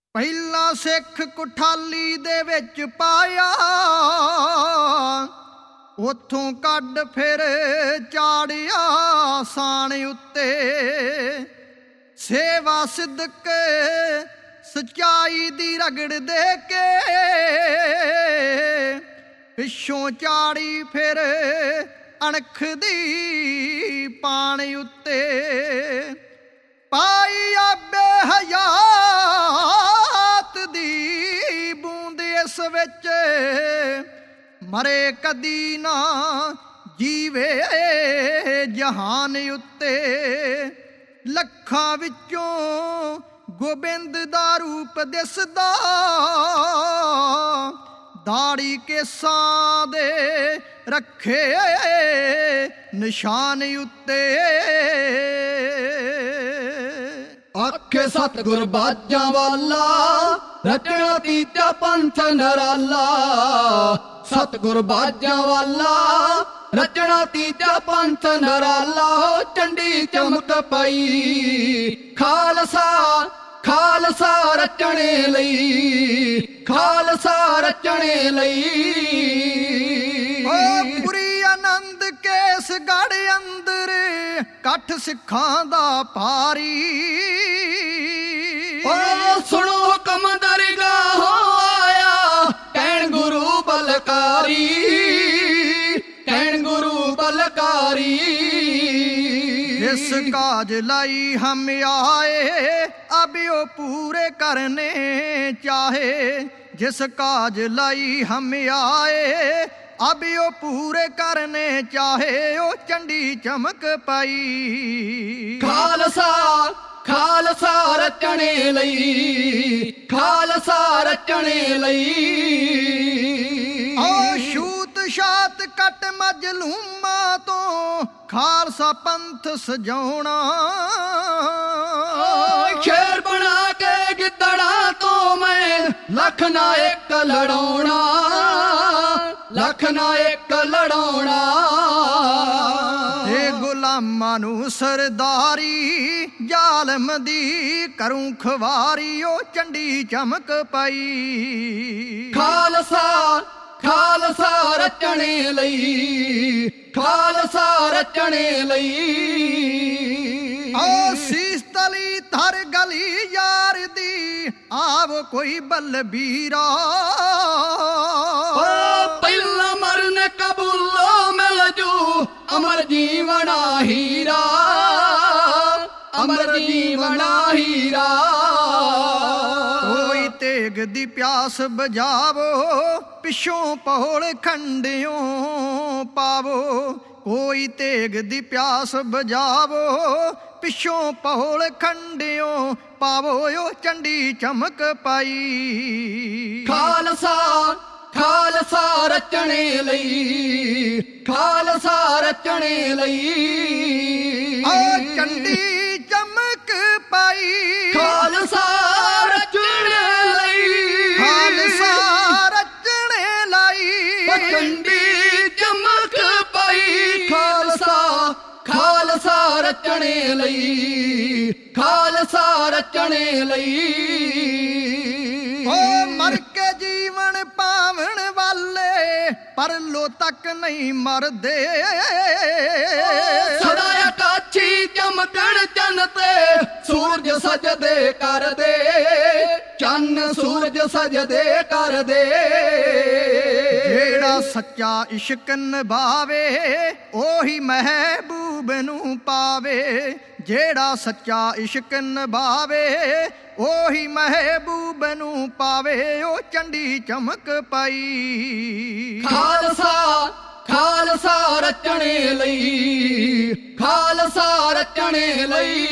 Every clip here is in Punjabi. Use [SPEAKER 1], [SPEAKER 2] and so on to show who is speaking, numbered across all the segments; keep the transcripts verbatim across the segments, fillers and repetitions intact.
[SPEAKER 1] ਪਹਿਲਾਂ ਸਿੱਖ ਕੁਠਾਲੀ ਦੇ ਵਿੱਚ ਪਾਇਆ, ਉੱਥੋਂ ਕੱਢ ਫਿਰ ਚਾੜਿਆ ਸਾਣ ਉੱਤੇ। ਸੇਵਾ ਸਿਦਕ ਸਚਾਈ ਦੀ ਰਗੜ ਦੇ ਕੇ, ਪਿੱਛੋਂ ਚਾੜੀ ਫਿਰ ਅਣਖ ਦੀ ਪਾਣ ਉੱਤੇ। ਪਾਈ ਆਬੇ ਹਯਾਤ ਦੀ ਬੂੰਦ ਇਸ ਵਿੱਚ, ਮਰੇ ਕਦੀ ਨਾ ਜੀਵੇ ਜਹਾਨ ਉੱਤੇ। ਲੱਖਾਂ ਵਿੱਚੋਂ ਗੋਬਿੰਦ ਦਾ ਰੂਪ ਦਿਸਦਾ, ਦਾੜੀ ਕੇਸਾਂ ਦੇ ਰੱਖੇ ਨਿਸ਼ਾਨ ਉੱਤੇ।
[SPEAKER 2] ਆਖੇ ਸਤਿਗੁਰ ਬਾਜਾਂ ਵਾਲਾ, ਰਚਨਾ ਤੀਜਾ ਪੰਥ ਨਰਾਲਾ। ਸਤਿਗੁਰ ਬਾਜਾਂ ਵਾਲਾ, ਰਚਨਾ ਤੀਜਾ ਪੰਥ ਨਰਾਲਾ। ਚੰਡੀ ਚਮਕ ਪਈ ਖਾਲਸਾ, ਖਾਲਸਾ ਰਚਣੇ ਲਈ, ਖਾਲਸਾ ਰਚਣੇ ਲਈ।
[SPEAKER 1] ਓ ਪੁਰੀ ਆਨੰਦ ਕੇਸ ਗੜ ਅੰਦਰ, ਕੱਠ ਸਿੱਖਾਂ ਦਾ ਭਾਰੀ।
[SPEAKER 2] ਓ ਸੁਣੋ ਹੁਕਮ ਦਰਗਾਹੋਂ ਆਇਆ, ਕਹਿਣ ਗੁਰੂ ਬਲਕਾਰੀ, ਕਹਿਣ ਗੁਰੂ ਬਲਕਾਰੀ।
[SPEAKER 1] जिस काज लाई हम आए, अब यो पूरे करने चाहे। जिस काज लाई हम आए, अब यो पूरे करने चाहे। ओ चंडी चमक पाई
[SPEAKER 2] खालसा, खालसा रचने लई, खालसा रचने लई।
[SPEAKER 1] ओ छूत छात कट मजलूमा तो, खालसा पंथ सजाउणा।
[SPEAKER 2] शेर बना के गिद्दड़ा तो मैं, लख ना एक लड़ाउणा, लख ना एक लड़ाउणा।
[SPEAKER 1] ए गुलामां नूं सरदारी, जालम दी करूं खवारी। ओ चंडी चमक पाई
[SPEAKER 2] खालसा, खालसा रचने लई, खालसा रचने लई।
[SPEAKER 1] ओ सीस तली धर गली यार दी, आव कोई बलबीरा।
[SPEAKER 2] ओ पहिला मरन कबूलो मिल जू, अमर जीवना हीरा, अमर जीवना हीरा।
[SPEAKER 1] कोई तेग दी प्यास बजावो, पिछों पौल खंडियों पावो। कोई तेग दी प्यास बजावो, पिछों पौल खंडियों पावो। ओ चंडी चमक पाई
[SPEAKER 2] खालसा, खालसा रचने लई, खालसा रचने लई।
[SPEAKER 1] ओ चंडी चमक पाई
[SPEAKER 2] खालसा रचने लई,
[SPEAKER 1] खालसा रचने लाई।
[SPEAKER 2] चंडी चमक पाई खालसा, खालसा रचने लई, खालसा रचने लई।
[SPEAKER 1] ओ मर के जीवन पावन वाले, परलो तक नहीं मरदे।
[SPEAKER 2] सदा आकाशी चमकण चन ते, सूरज सजदे कर दे, चन्न सूरज सजदे कर दे।
[SPEAKER 1] जेड़ा सच्चा इश्क निभावे, ओही महबूब नूं पावे। जेड़ा सच्चा इश्क निभावे, ओही महबूब नूं पावे। ओ चंडी चमक पाई
[SPEAKER 2] खालसा, खालसा रचने लई, खालसा रचने लई।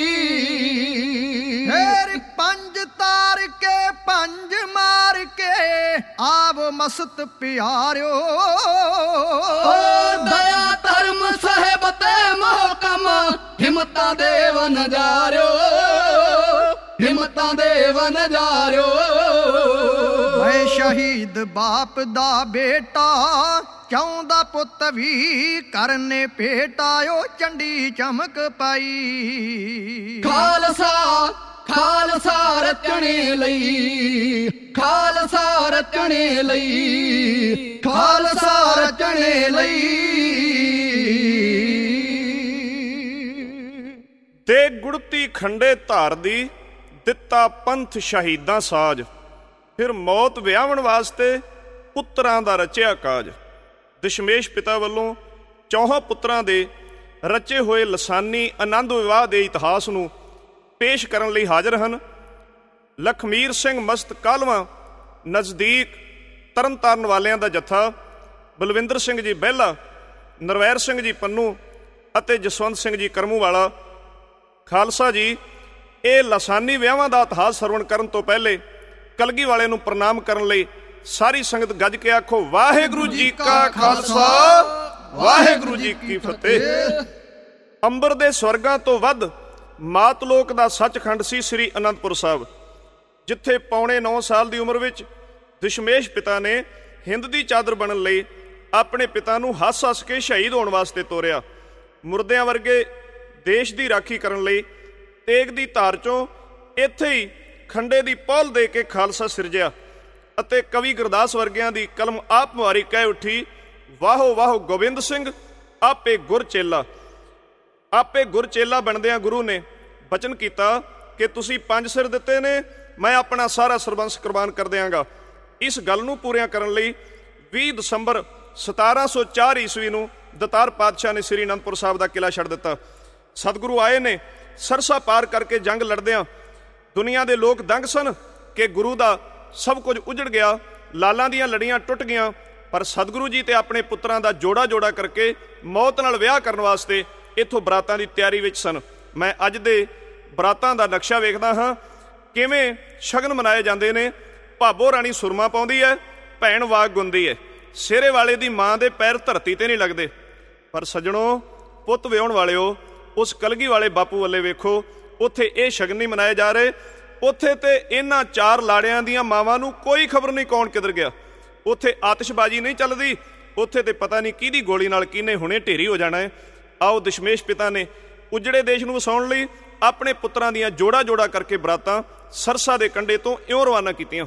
[SPEAKER 1] फेर पंज तार के पंज मार के, आवो मस्त प्यारियो।
[SPEAKER 2] दया धर्म साहिब ते मोहकम, हिम्मतां देव नजारियो, हिम्मतां देव नजारियो।
[SPEAKER 1] मैं शहीद बाप दा बेटा, ਚਾਹੁੰਦਾ ਪੁੱਤ ਵੀ ਕਰਨੇ ਭੇਟਾ। ਓ ਚੰਡੀ ਚਮਕ ਪਾਈ
[SPEAKER 2] ਖਾਲਸਾ, ਖਾਲਸਾ ਰਚਣੇ ਲਈ, ਖਾਲਸਾ ਰਚਣੇ ਲਈ, ਖਾਲਸਾ ਰਚਣੇ ਲਈ।
[SPEAKER 3] ਤੇ ਗੁੜਤੀ ਖੰਡੇ ਧਾਰ ਦੀ, ਦਿੱਤਾ ਪੰਥ ਸ਼ਹੀਦਾਂ ਸਾਜ। ਫਿਰ ਮੌਤ ਵਿਆਹਣ ਵਾਸਤੇ ਪੁੱਤਰਾਂ ਦਾ ਰਚਿਆ ਕਾਜ। ਦਸ਼ਮੇਸ਼ ਪਿਤਾ ਵੱਲੋਂ ਚੌਹਾਂ ਪੁੱਤਰਾਂ ਦੇ ਰਚੇ ਹੋਏ ਲਸਾਨੀ ਆਨੰਦ ਵਿਵਾਹ ਦੇ ਇਤਿਹਾਸ ਨੂੰ ਪੇਸ਼ ਕਰਨ ਲਈ ਹਾਜ਼ਰ ਹਨ ਲਖਮੀਰ ਸਿੰਘ ਮਸਤ ਕਾਹਲਵਾਂ ਨਜ਼ਦੀਕ ਤਰਨਤਾਰਨ ਵਾਲਿਆਂ ਦਾ ਜੱਥਾ, ਬਲਵਿੰਦਰ ਸਿੰਘ ਜੀ ਬਹਿਲਾ, ਨਰਵੈਰ ਸਿੰਘ ਜੀ ਪੰਨੂ ਅਤੇ ਜਸਵੰਤ ਸਿੰਘ ਜੀ ਕਰਮੂ ਵਾਲਾ। ਖਾਲਸਾ ਜੀ, ਇਹ ਲਸਾਨੀ ਵਿਆਹਾਂ ਦਾ ਇਤਿਹਾਸ ਸਰਵਣ ਕਰਨ ਤੋਂ ਪਹਿਲੇ ਕਲਗੀ ਵਾਲੇ ਨੂੰ ਪ੍ਰਣਾਮ ਕਰਨ ਲਈ ਸਾਰੀ ਸੰਗਤ ਗੱਜ ਕੇ ਆਖੋ, ਵਾਹਿਗੁਰੂ ਜੀ ਕਾ ਖਾਲਸਾ, ਵਾਹਿਗੁਰੂ ਜੀ ਕੀ ਫਤਿਹ। ਅੰਬਰ ਦੇ ਸਵਰਗਾਂ ਤੋਂ ਵੱਧ ਮਾਤਲੋਕ ਦਾ ਸੱਚਖੰਡ ਸੀ ਸ੍ਰੀ ਅਨੰਦਪੁਰ ਸਾਹਿਬ, ਜਿੱਥੇ ਪੌਣੇ ਨੌ ਸਾਲ ਦੀ ਉਮਰ ਵਿੱਚ ਦਸ਼ਮੇਸ਼ ਪਿਤਾ ਨੇ ਹਿੰਦ ਦੀ ਚਾਦਰ ਬਣਨ ਲਈ ਆਪਣੇ ਪਿਤਾ ਨੂੰ ਹੱਸ ਹੱਸ ਕੇ ਸ਼ਹੀਦ ਹੋਣ ਵਾਸਤੇ ਤੋਰਿਆ। ਮੁਰਦਿਆਂ ਵਰਗੇ ਦੇਸ਼ ਦੀ ਰਾਖੀ ਕਰਨ ਲਈ ਤੇਗ ਦੀ ਧਾਰ ਚੋਂ ਇੱਥੇ ਹੀ ਖੰਡੇ ਦੀ ਪੌਲ ਦੇ ਕੇ ਖਾਲਸਾ ਸਿਰਜਿਆ ਅਤੇ ਕਵੀ ਗੁਰਦਾਸ ਵਰਗਿਆਂ ਦੀ ਕਲਮ ਆਪ ਮੁਹਾਰੀ ਕਹਿ ਉੱਠੀ, ਵਾਹੋ ਵਾਹੋ ਗੋਬਿੰਦ ਸਿੰਘ ਆਪੇ ਗੁਰ ਚੇਲਾ। ਆਪੇ ਗੁਰ ਚੇਲਾ ਬਣਦਿਆਂ ਗੁਰੂ ਨੇ ਬਚਨ ਕੀਤਾ ਕਿ ਤੁਸੀਂ ਪੰਜ ਸਿਰ ਦਿੱਤੇ ਨੇ, ਮੈਂ ਆਪਣਾ ਸਾਰਾ ਸਰਬੰਸ ਕੁਰਬਾਨ ਕਰ ਦਿਆਂਗਾ। ਇਸ ਗੱਲ ਨੂੰ ਪੂਰੀਆਂ ਕਰਨ ਲਈ ਵੀਹ ਦਸੰਬਰ ਸਤਾਰਾਂ ਸੌ ਚਾਰ ਈਸਵੀ ਨੂੰ ਦਤਾਰ ਪਾਤਸ਼ਾਹ ਨੇ ਸ੍ਰੀ ਅਨੰਦਪੁਰ ਸਾਹਿਬ ਦਾ ਕਿਲ੍ਹਾ ਛੱਡ ਦਿੱਤਾ। ਸਤਿਗੁਰੂ ਆਏ ਨੇ ਸਰਸਾ ਪਾਰ ਕਰਕੇ ਜੰਗ ਲੜਦਿਆਂ। ਦੁਨੀਆ ਦੇ ਲੋਕ ਦੰਗ ਸਨ ਕਿ ਗੁਰੂ ਦਾ ਸਭ ਕੁਝ ਉਜੜ ਗਿਆ, ਲਾਲਾਂ ਦੀਆਂ ਲੜੀਆਂ ਟੁੱਟ ਗਈਆਂ, ਪਰ ਸਤਿਗੁਰੂ ਜੀ ਤੇ ਆਪਣੇ ਪੁੱਤਰਾਂ ਦਾ ਜੋੜਾ ਜੋੜਾ ਕਰਕੇ ਮੌਤ ਨਾਲ ਵਿਆਹ ਕਰਨ ਵਾਸਤੇ ਇੱਥੋਂ ਬਰਾਤਾਂ ਦੀ ਤਿਆਰੀ ਵਿੱਚ ਸਨ। ਮੈਂ ਅੱਜ ਦੇ ਬਰਾਤਾਂ ਦਾ ਨਕਸ਼ਾ ਵੇਖਦਾ ਹਾਂ, ਕਿਵੇਂ ਸ਼ਗਨ ਮਨਾਏ ਜਾਂਦੇ ਨੇ। ਭਾਬੋ ਰਾਣੀ ਸੁਰਮਾ ਪਾਉਂਦੀ ਹੈ, ਭੈਣ ਵਾਗ ਗੁੰਦੀ ਹੈ। ਸਿਹਰੇ ਵਾਲੇ ਦੀ ਮਾਂ ਦੇ ਪੈਰ ਧਰਤੀ ਤੇ ਨਹੀਂ ਲੱਗਦੇ। ਪਰ ਸੱਜਣੋ, ਪੁੱਤ ਵਿਆਹੁਣ ਵਾਲਿਓ, ਉਸ ਕਲਗੀ ਵਾਲੇ ਬਾਪੂ ਵੱਲੇ ਵੇਖੋ, ਉੱਥੇ ਇਹ ਸ਼ਗਨ ਨਹੀਂ ਮਨਾਏ ਜਾ ਰਹੇ। ਉੱਥੇ ਤੇ ਇਹਨਾਂ ਚਾਰ ਲਾੜਿਆਂ ਦੀਆਂ ਮਾਵਾਂ ਨੂੰ ਕੋਈ ਖਬਰ ਨਹੀਂ ਕੌਣ ਕਿੱਧਰ ਗਿਆ। ਉੱਥੇ ਆਤਿਸ਼ਬਾਜ਼ੀ ਨਹੀਂ ਚੱਲਦੀ, ਉੱਥੇ ਤੇ ਪਤਾ ਨਹੀਂ ਕਿਹਦੀ ਗੋਲੀ ਨਾਲ ਕਿਹਨੇ ਹੁਣੇ ਢੇਰੀ ਹੋ ਜਾਣਾ ਹੈ। ਆਓ ਦਸ਼ਮੇਸ਼ ਪਿਤਾ ਨੇ ਉਜੜੇ ਦੇਸ਼ ਨੂੰ ਵਸਾਉਣ ਲਈ ਆਪਣੇ ਪੁੱਤਰਾਂ ਦੀਆਂ ਜੋੜਾ ਜੋੜਾ ਕਰਕੇ ਬਰਾਤਾਂ ਸਰਸਾ ਦੇ ਕੰਢੇ ਤੋਂ ਇਉਂ ਰਵਾਨਾ ਕੀਤੀਆਂ।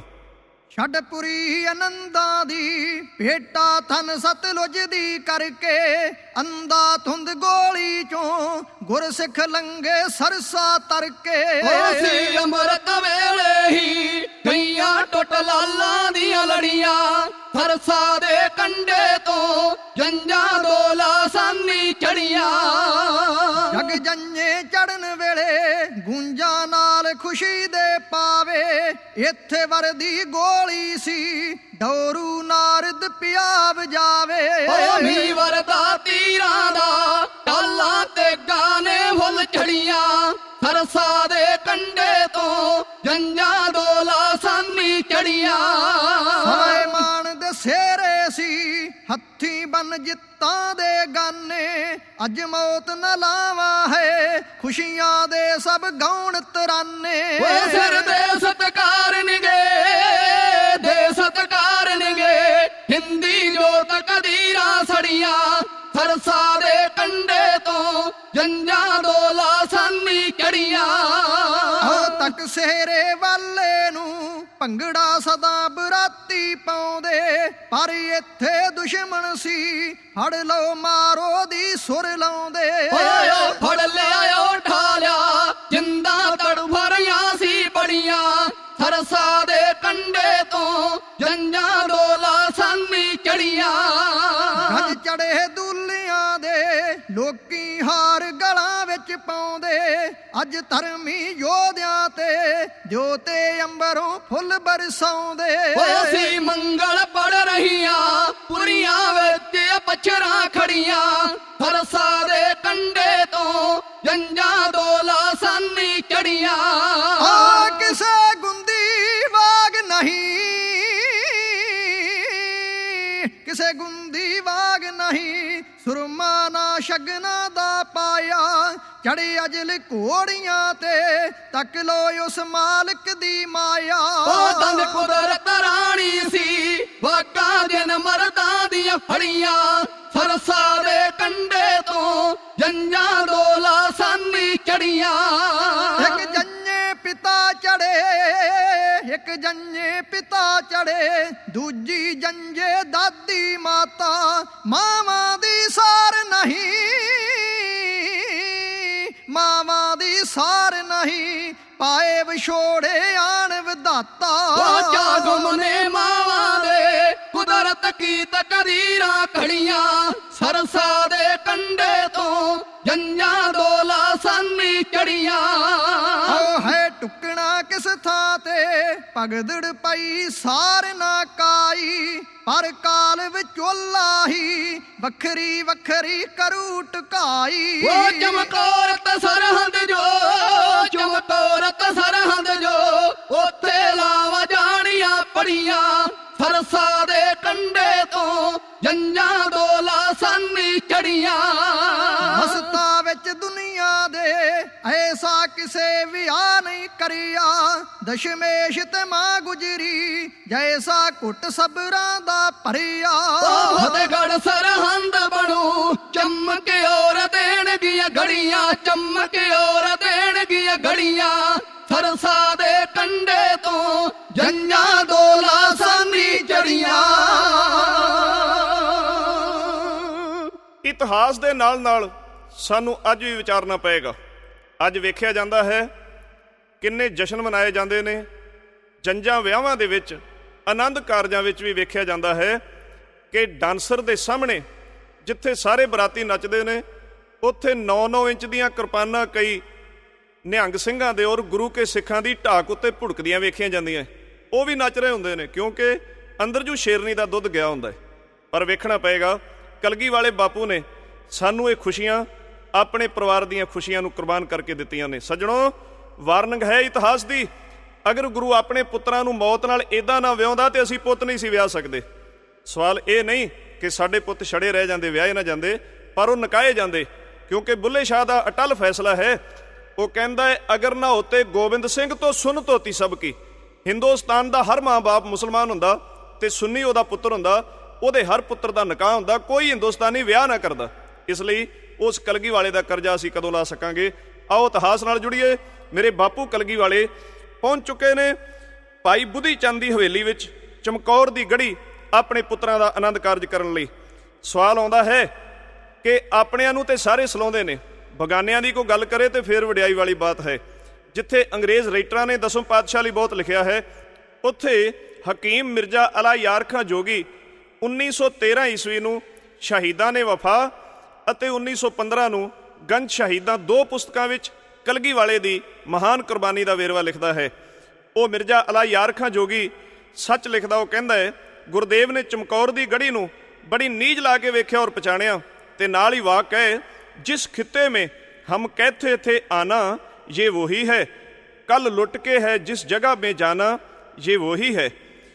[SPEAKER 1] ਛੱਡਪੁਰੀ ਆਨੰਦਾਂ ਦੀ ਭੇਟਾ ਥਨ ਸਤਲੁਜ ਦੀ ਕਰਕੇ, ਅੰਦਾ ਧੁੰਦ ਗੋਲੀ ਚੋਂ ਗੁਰਸਿੱਖ ਲੰਗੇ ਸਰਸਾ ਤਰਕੇ।
[SPEAKER 2] ਅਸੀਂ ਅੰਮ੍ਰਿਤ ਵੇਲੇ ਹੀ ਕਈਆਂ ਟੁੱਟ ਲਾਲਾਂ ਦੀਆਂ ਲੜੀਆਂ, ਸਰਸਾ ਦੇ ਕੰਢੇ ਤੋਂ ਜੰਜਾਂ ਦੋ ਲਾਸਾਨੀ ਚੜੀਆਂ।
[SPEAKER 1] ਜਗ ਜੰਨੇ ਚੜਨ ਵੇਲੇ ਗੂੰਜਾਂ ਨਾਲ ਖੁਸ਼ੀ ਦੇ ਪਾਵੇ, ਇੱਥੇ ਵਰਦੀ ਗੋਲੀ ਸੀ ਡੋਰੂ ਨਾਰਦ ਪਿਆ ਵਜਾਵੇ।
[SPEAKER 2] ਮੀਂਹ ਵਰਦਾ ਤੀਰਾਂ ਦਾ ਟਾਲਾਂ ਤੇ ਗਾਨੇ ਫੁੱਲ ਚੜੀਆਂ, ਸਰਸਾ ਦੇ ਕੰਢੇ ਤੋਂ ਜੰਜਾਂ ਦੋ ਲਾਸਾਨੀ ਚੜੀਆਂ।
[SPEAKER 1] ਹਾਏ ਮਾਣ ਦੇ ਸਿਹਰੇ ਸੀ ਹੱਥੀਂ ਬੰਨ ਜਿੱਤਾਂ ਦੇ ਗਾਨੇ, ਅੱਜ ਮੌਤ ਨਾ ਲਾਵਾਂ ਹੈ ਖੁਸ਼ੀਆਂ ਦੇ ਸਭ ਗਾਉਣ ਤਰਾਨੇ।
[SPEAKER 2] ਸਿਰ ਦੇ ਸਤਕਾਰ ਨਿਗੇ, ਦੇ ਸਤਕਾਰ ਨਿਗੇ, ਹਿੰਦੀ ਜੋਤ ਕਦੀਰਾਂ ਸੜੀਆਂ, ਸਰਸਾ ਦੇ ਕੰਢੇ ਤੋਂ ਜੰਜਾਂ ਦੋ ਲਾਸਾਨੀ ਚੜੀਆਂ।
[SPEAKER 1] ਤੱਕ ਸਿਹਰੇ ਵਾਲੇ ਨੂੰ ਭੰਗੜਾ ਸਦਾ ਬਰਾਤੀ ਪਾਉਂਦੇ, ਪਰ ਇੱਥੇ ਦੁਸ਼ਮਣ ਸੀ ਫੜ ਲਓ ਮਾਰੋ ਦੀ ਸੁਰ ਲਾਉਂਦੇ।
[SPEAKER 2] ਓਏ ਫੜ ਲਿਆਓ ਠਾ ਲਿਆ, ਜਿੰਦਾ ਤੜਫਰੀਆਂ ਸੀ ਬੜੀਆਂ, ਸਰਸਾ ਦੇ ਕੰਢੇ ਤੋਂ ਜੰਜਾਂ ਦੋ ਲਾਸਾਨੀ ਚੜੀਆਂ।
[SPEAKER 1] ਗੱਜ ਚੜੇ ਦੁੱਲਿਆਂ ਦੇ ਲੋਕੀ ਹਾਰ ਗਲਾਂ ਵਿੱਚ ਪਾਉਂਦੇ, ਅੱਜ ਧਰਮੀ ਯੋਧਿਆਂ ਤੇ ਜੋ ਤੇ ਅੰਬਰੋਂ ਫੁੱਲ ਬਰਸਾਉਂਦੇ।
[SPEAKER 2] ਅਸੀਂ ਮੰਗਲ ਪੜ ਰਹੀਆਂ ਪੁਰੀਆਂ ਵਿੱਚ ਪਛਰਾਂ ਖੜੀਆਂ, ਸਰਸਾ ਦੇ ਕੰਢੇ ਤੋਂ ਜੰਜਾਂ ਦੋ ਲਾਸਾਨੀ ਚੜੀਆਂ।
[SPEAKER 1] ਆ ਕਿਸੇ ਗੁੰਦੀ ਵਾਗ ਨਹੀਂ, ਕਿਸੇ ਗੁੰਦੀ ਵਾਗ ਨਹੀਂ, ਸੁਰਮਾ ਨਾ ਸ਼ਗਨਾਂ ਦਾ ਪਾਇਆ, ਚੜੇ ਅਜਲ ਘੋੜੀਆਂ ਤੇ ਤੱਕ ਲੋ ਉਸ ਮਾਲਕ ਦੀ ਮਾਇਆ।
[SPEAKER 2] ਉਹ ਦੰਦ ਕੁਦਰਤ ਰਾਣੀ ਸੀ ਵਾਕਾਂ ਦਿਨ ਮਰਦਾਂ ਦੀਆਂ ਫੜੀਆਂ, ਸਰਸਾ ਦੇ ਕੰਢੇ ਤੋਂ ਜੰਜਾਂ ਦੋ ਲਾਸਾਨੀ ਚੜੀਆਂ।
[SPEAKER 1] ਇੱਕ ਜੰਨੇ ਪਿਤਾ ਇੱਕ ਜੰਜੇ ਪਿਤਾ ਚੜੇ, ਦੂਜੀ ਜੰਜੇ ਦਾਦੀ ਮਾਤਾ। ਮਾਵਾਂ ਦੀ ਸਾਰ ਨਹੀਂ, ਮਾਵਾਂ ਦੀ ਸਾਰ ਨਹੀਂ, ਪਾਏ ਵਿਛੋੜੇ ਆਣ ਵਿਧਾਤਾ।
[SPEAKER 2] ਵਾਚਾ ਗੁਮਨੇ ਮਾਵਾਂ ਦੇ, ਕੁਦਰਤ ਕੀ ਤਕਦੀਰਾਂ ਘੜੀਆਂ। ਸਰਸਾ ਦੇ ਕੰਢੇ ਤੋਂ ਜੰਜਾਂ ਦੋਲਾ ਸਾਨੀ ਚੜੀਆਂ।
[SPEAKER 1] ਓ ਹੈ ਟੁਕਣਾ ਕਿਸ ਥਾਂ ਤੇ, ਭਗਦੜ ਪਈ ਸਾਰ ਨਾ ਕਾਈ। ਪਰ ਕਾਲ ਵਿਚੋਲਾ ਹੀ ਵੱਖਰੀ ਵੱਖਰੀ ਕਰੂ ਟਕਾਈ।
[SPEAKER 2] ਉਹ ਚਮਕੌਰਤ ਸਰਹੰਦ ਜੋ, ਚਮਕੌਰਤ ਸਰਹੰਦ ਜੋ, ਉੱਥੇ ਲਾਵਾਂ ਜਾਣੀਆਂ ਪੜੀਆਂ। ਸਰਸਾ ਦੇ ਕੰਢੇ ਤੋਂ ਜੰਜਾਂ ਦੋਲਾ ਸਾਨੀ ਚੜੀਆਂ।
[SPEAKER 1] ਹਸਤਾ ਵਿੱਚ ਦੁਨੀਆ ਦੇ ਐਸਾ ਕਿਸੇ ਵਿਆਹ ਨਹੀਂ ਕਰਿਆ। ਦਸ਼ਮੇਸ਼ ਤੇ ਮਾਂ ਗੁਜਰੀ ਜੈਸਾ ਘੁੱਟ ਸਬਰਾਂ ਦਾ ਭਰਿਆ।
[SPEAKER 2] ਫਤਿਹਗੜ੍ਹ ਸਰਹੰਦ ਬਣੂ ਚਮਕ ਔਰ ਦੇਣਗੀਆਂ ਘੜੀਆਂ। ਚਮਕ ਔਰ ਦੇਣਗੀਆਂ ਘੜੀਆਂ। ਸਰਸਾ ਦੇ ਕੰਢੇ ਤੋਂ ਜੰਜਾਂ ਦੋਲਾ ਸਾਨੀ ਚੜੀਆਂ।
[SPEAKER 3] ਇਤਿਹਾਸ ਦੇ ਨਾਲ ਨਾਲ ਸਾਨੂੰ ਅੱਜ ਵੀ ਵਿਚਾਰਨਾ ਪਏਗਾ। ਅੱਜ ਵੇਖਿਆ ਜਾਂਦਾ ਹੈ ਕਿੰਨੇ ਜਸ਼ਨ ਮਨਾਏ ਜਾਂਦੇ ਨੇ। ਜੰਜਾਂ ਵਿਆਹਾਂ ਦੇ ਵਿੱਚ, ਆਨੰਦ ਕਾਰਜਾਂ ਵਿੱਚ ਵੀ ਵੇਖਿਆ ਜਾਂਦਾ ਹੈ ਕਿ ਡਾਂਸਰ ਦੇ ਸਾਹਮਣੇ ਜਿੱਥੇ ਸਾਰੇ ਬਰਾਤੀ ਨੱਚਦੇ ਨੇ, ਉੱਥੇ ਨੌ ਨੌ ਇੰਚ ਦੀਆਂ ਕਿਰਪਾਨਾਂ ਕਈ ਨਿਹੰਗ ਸਿੰਘਾਂ ਦੇ ਔਰ ਗੁਰੂ ਕੇ ਸਿੱਖਾਂ ਦੀ ਢਾਕ ਉੱਤੇ ਭੁੜਕਦੀਆਂ ਵੇਖੀਆਂ ਜਾਂਦੀਆਂ। ਉਹ ਵੀ ਨੱਚ ਰਹੇ ਹੁੰਦੇ ਨੇ ਕਿਉਂਕਿ ਅੰਦਰ ਜੂ ਸ਼ੇਰਨੀ ਦਾ ਦੁੱਧ ਗਿਆ ਹੁੰਦਾ ਹੈ। ਪਰ ਵੇਖਣਾ ਪਏਗਾ ਕਲਗੀ ਵਾਲੇ ਬਾਪੂ ਨੇ ਸਾਨੂੰ ਇਹ ਖੁਸ਼ੀਆਂ ਆਪਣੇ ਪਰਿਵਾਰ ਦੀਆਂ ਖੁਸ਼ੀਆਂ ਨੂੰ ਕੁਰਬਾਨ ਕਰਕੇ ਦਿੱਤੀਆਂ ਨੇ। ਸੱਜਣੋ, ਵਾਰਨਿੰਗ ਹੈ ਇਤਿਹਾਸ ਦੀ। ਅਗਰ ਗੁਰੂ ਆਪਣੇ ਪੁੱਤਰਾਂ ਨੂੰ ਮੌਤ ਨਾਲ ਇੱਦਾਂ ਨਾ ਵਿਆਹੁੰਦਾ ਤੇ ਅਸੀਂ ਪੁੱਤ ਨਹੀਂ ਸੀ ਵਿਆਹ ਸਕਦੇ। ਸਵਾਲ ਇਹ ਨਹੀਂ ਕਿ ਸਾਡੇ ਪੁੱਤ ਛੜੇ ਰਹਿ ਜਾਂਦੇ, ਵਿਆਹੇ ਨਾ ਜਾਂਦੇ, ਪਰ ਉਹ ਨਕਾਏ ਜਾਂਦੇ। ਕਿਉਂਕਿ ਬੁੱਲੇ ਸ਼ਾਹ ਦਾ ਅਟਲ ਫੈਸਲਾ ਹੈ। ਉਹ ਕਹਿੰਦਾ ਹੈ, ਅਗਰ ਨਾ ਹੋਤੇ ਗੋਬਿੰਦ ਸਿੰਘ ਤੋਂ ਸੁਨਤ ਹੋਤੀ ਸਭ ਕੀ। ਹਿੰਦੁਸਤਾਨ ਦਾ ਹਰ ਮਾਂ ਬਾਪ ਮੁਸਲਮਾਨ ਹੁੰਦਾ ਤੇ ਸੁੰਨੀ ਉਹਦਾ ਪੁੱਤਰ ਹੁੰਦਾ, ਉਹਦੇ ਹਰ ਪੁੱਤਰ ਦਾ ਨਿਕਾਹ ਹੁੰਦਾ, ਕੋਈ ਹਿੰਦੁਸਤਾਨੀ ਵਿਆਹ ਨਾ ਕਰਦਾ। ਇਸ ਲਈ ਉਸ ਕਲਗੀ ਵਾਲੇ ਦਾ ਕਰਜ਼ਾ ਅਸੀਂ ਕਦੋਂ ਲਾ ਸਕਾਂਗੇ। ਆਓ ਇਤਿਹਾਸ ਨਾਲ ਜੁੜੀਏ। ਮੇਰੇ ਬਾਪੂ ਕਲਗੀ ਵਾਲੇ ਪਹੁੰਚ ਚੁੱਕੇ ਨੇ ਭਾਈ ਬੁੱਧੀ ਚੰਦ ਦੀ ਹਵੇਲੀ ਵਿੱਚ ਚਮਕੌਰ ਦੀ ਗੜੀ ਆਪਣੇ ਪੁੱਤਰਾਂ ਦਾ ਆਨੰਦ ਕਾਰਜ ਕਰਨ ਲਈ। ਸਵਾਲ ਆਉਂਦਾ ਹੈ ਕਿ ਆਪਣਿਆਂ ਨੂੰ ਤੇ ਸਾਰੇ ਸਲਾਉਂਦੇ ਨੇ, ਬਗਾਨਿਆਂ ਦੀ ਕੋਈ ਗੱਲ ਕਰੇ ਤੇ ਫਿਰ ਵਡਿਆਈ ਵਾਲੀ ਬਾਤ ਹੈ। ਜਿੱਥੇ ਅੰਗਰੇਜ਼ ਰਾਈਟਰਾਂ ਨੇ ਦਸਮ ਪਾਤਸ਼ਾਹ ਲਈ ਬਹੁਤ ਲਿਖਿਆ ਹੈ, ਉੱਥੇ ਹਕੀਮ ਮਿਰਜ਼ਾ ਅਲਾ ਯਾਰ ਖਾਂ ਜੋਗੀ ਉੱਨੀ ਸੌ ਤੇਰ੍ਹਾਂ ਈਸਵੀ ਨੂੰ ਸ਼ਹੀਦਾਂ ਨੇ ਵਫਾ ਅਤੇ ਉੱਨੀ ਸੌ ਪੰਦਰਾਂ ਨੂੰ ਗੰਜ ਸ਼ਹੀਦਾਂ ਦੋ ਪੁਸਤਕਾਂ ਵਿੱਚ ਕਲਗੀ ਵਾਲੇ ਦੀ ਮਹਾਨ ਕੁਰਬਾਨੀ ਦਾ ਵੇਰਵਾ ਲਿਖਦਾ ਹੈ। ਉਹ ਮਿਰਜ਼ਾ ਅਲਾ ਯਾਰ ਖਾਂ ਜੋਗੀ ਸੱਚ ਲਿਖਦਾ। ਉਹ ਕਹਿੰਦਾ ਹੈ, ਗੁਰਦੇਵ ਨੇ ਚਮਕੌਰ ਦੀ ਗੜੀ ਨੂੰ ਬੜੀ ਨੀਝ ਲਾ ਕੇ ਵੇਖਿਆ ਔਰ ਪਛਾਣਿਆ ਤੇ ਨਾਲ ਹੀ ਵਾਕ ਹੈ, ਜਿਸ ਖਿੱਤੇ ਮੇਂ ਹਮ कहते थे आना ये वही है, कल लुट के है जिस जगह में जाना ये वही है,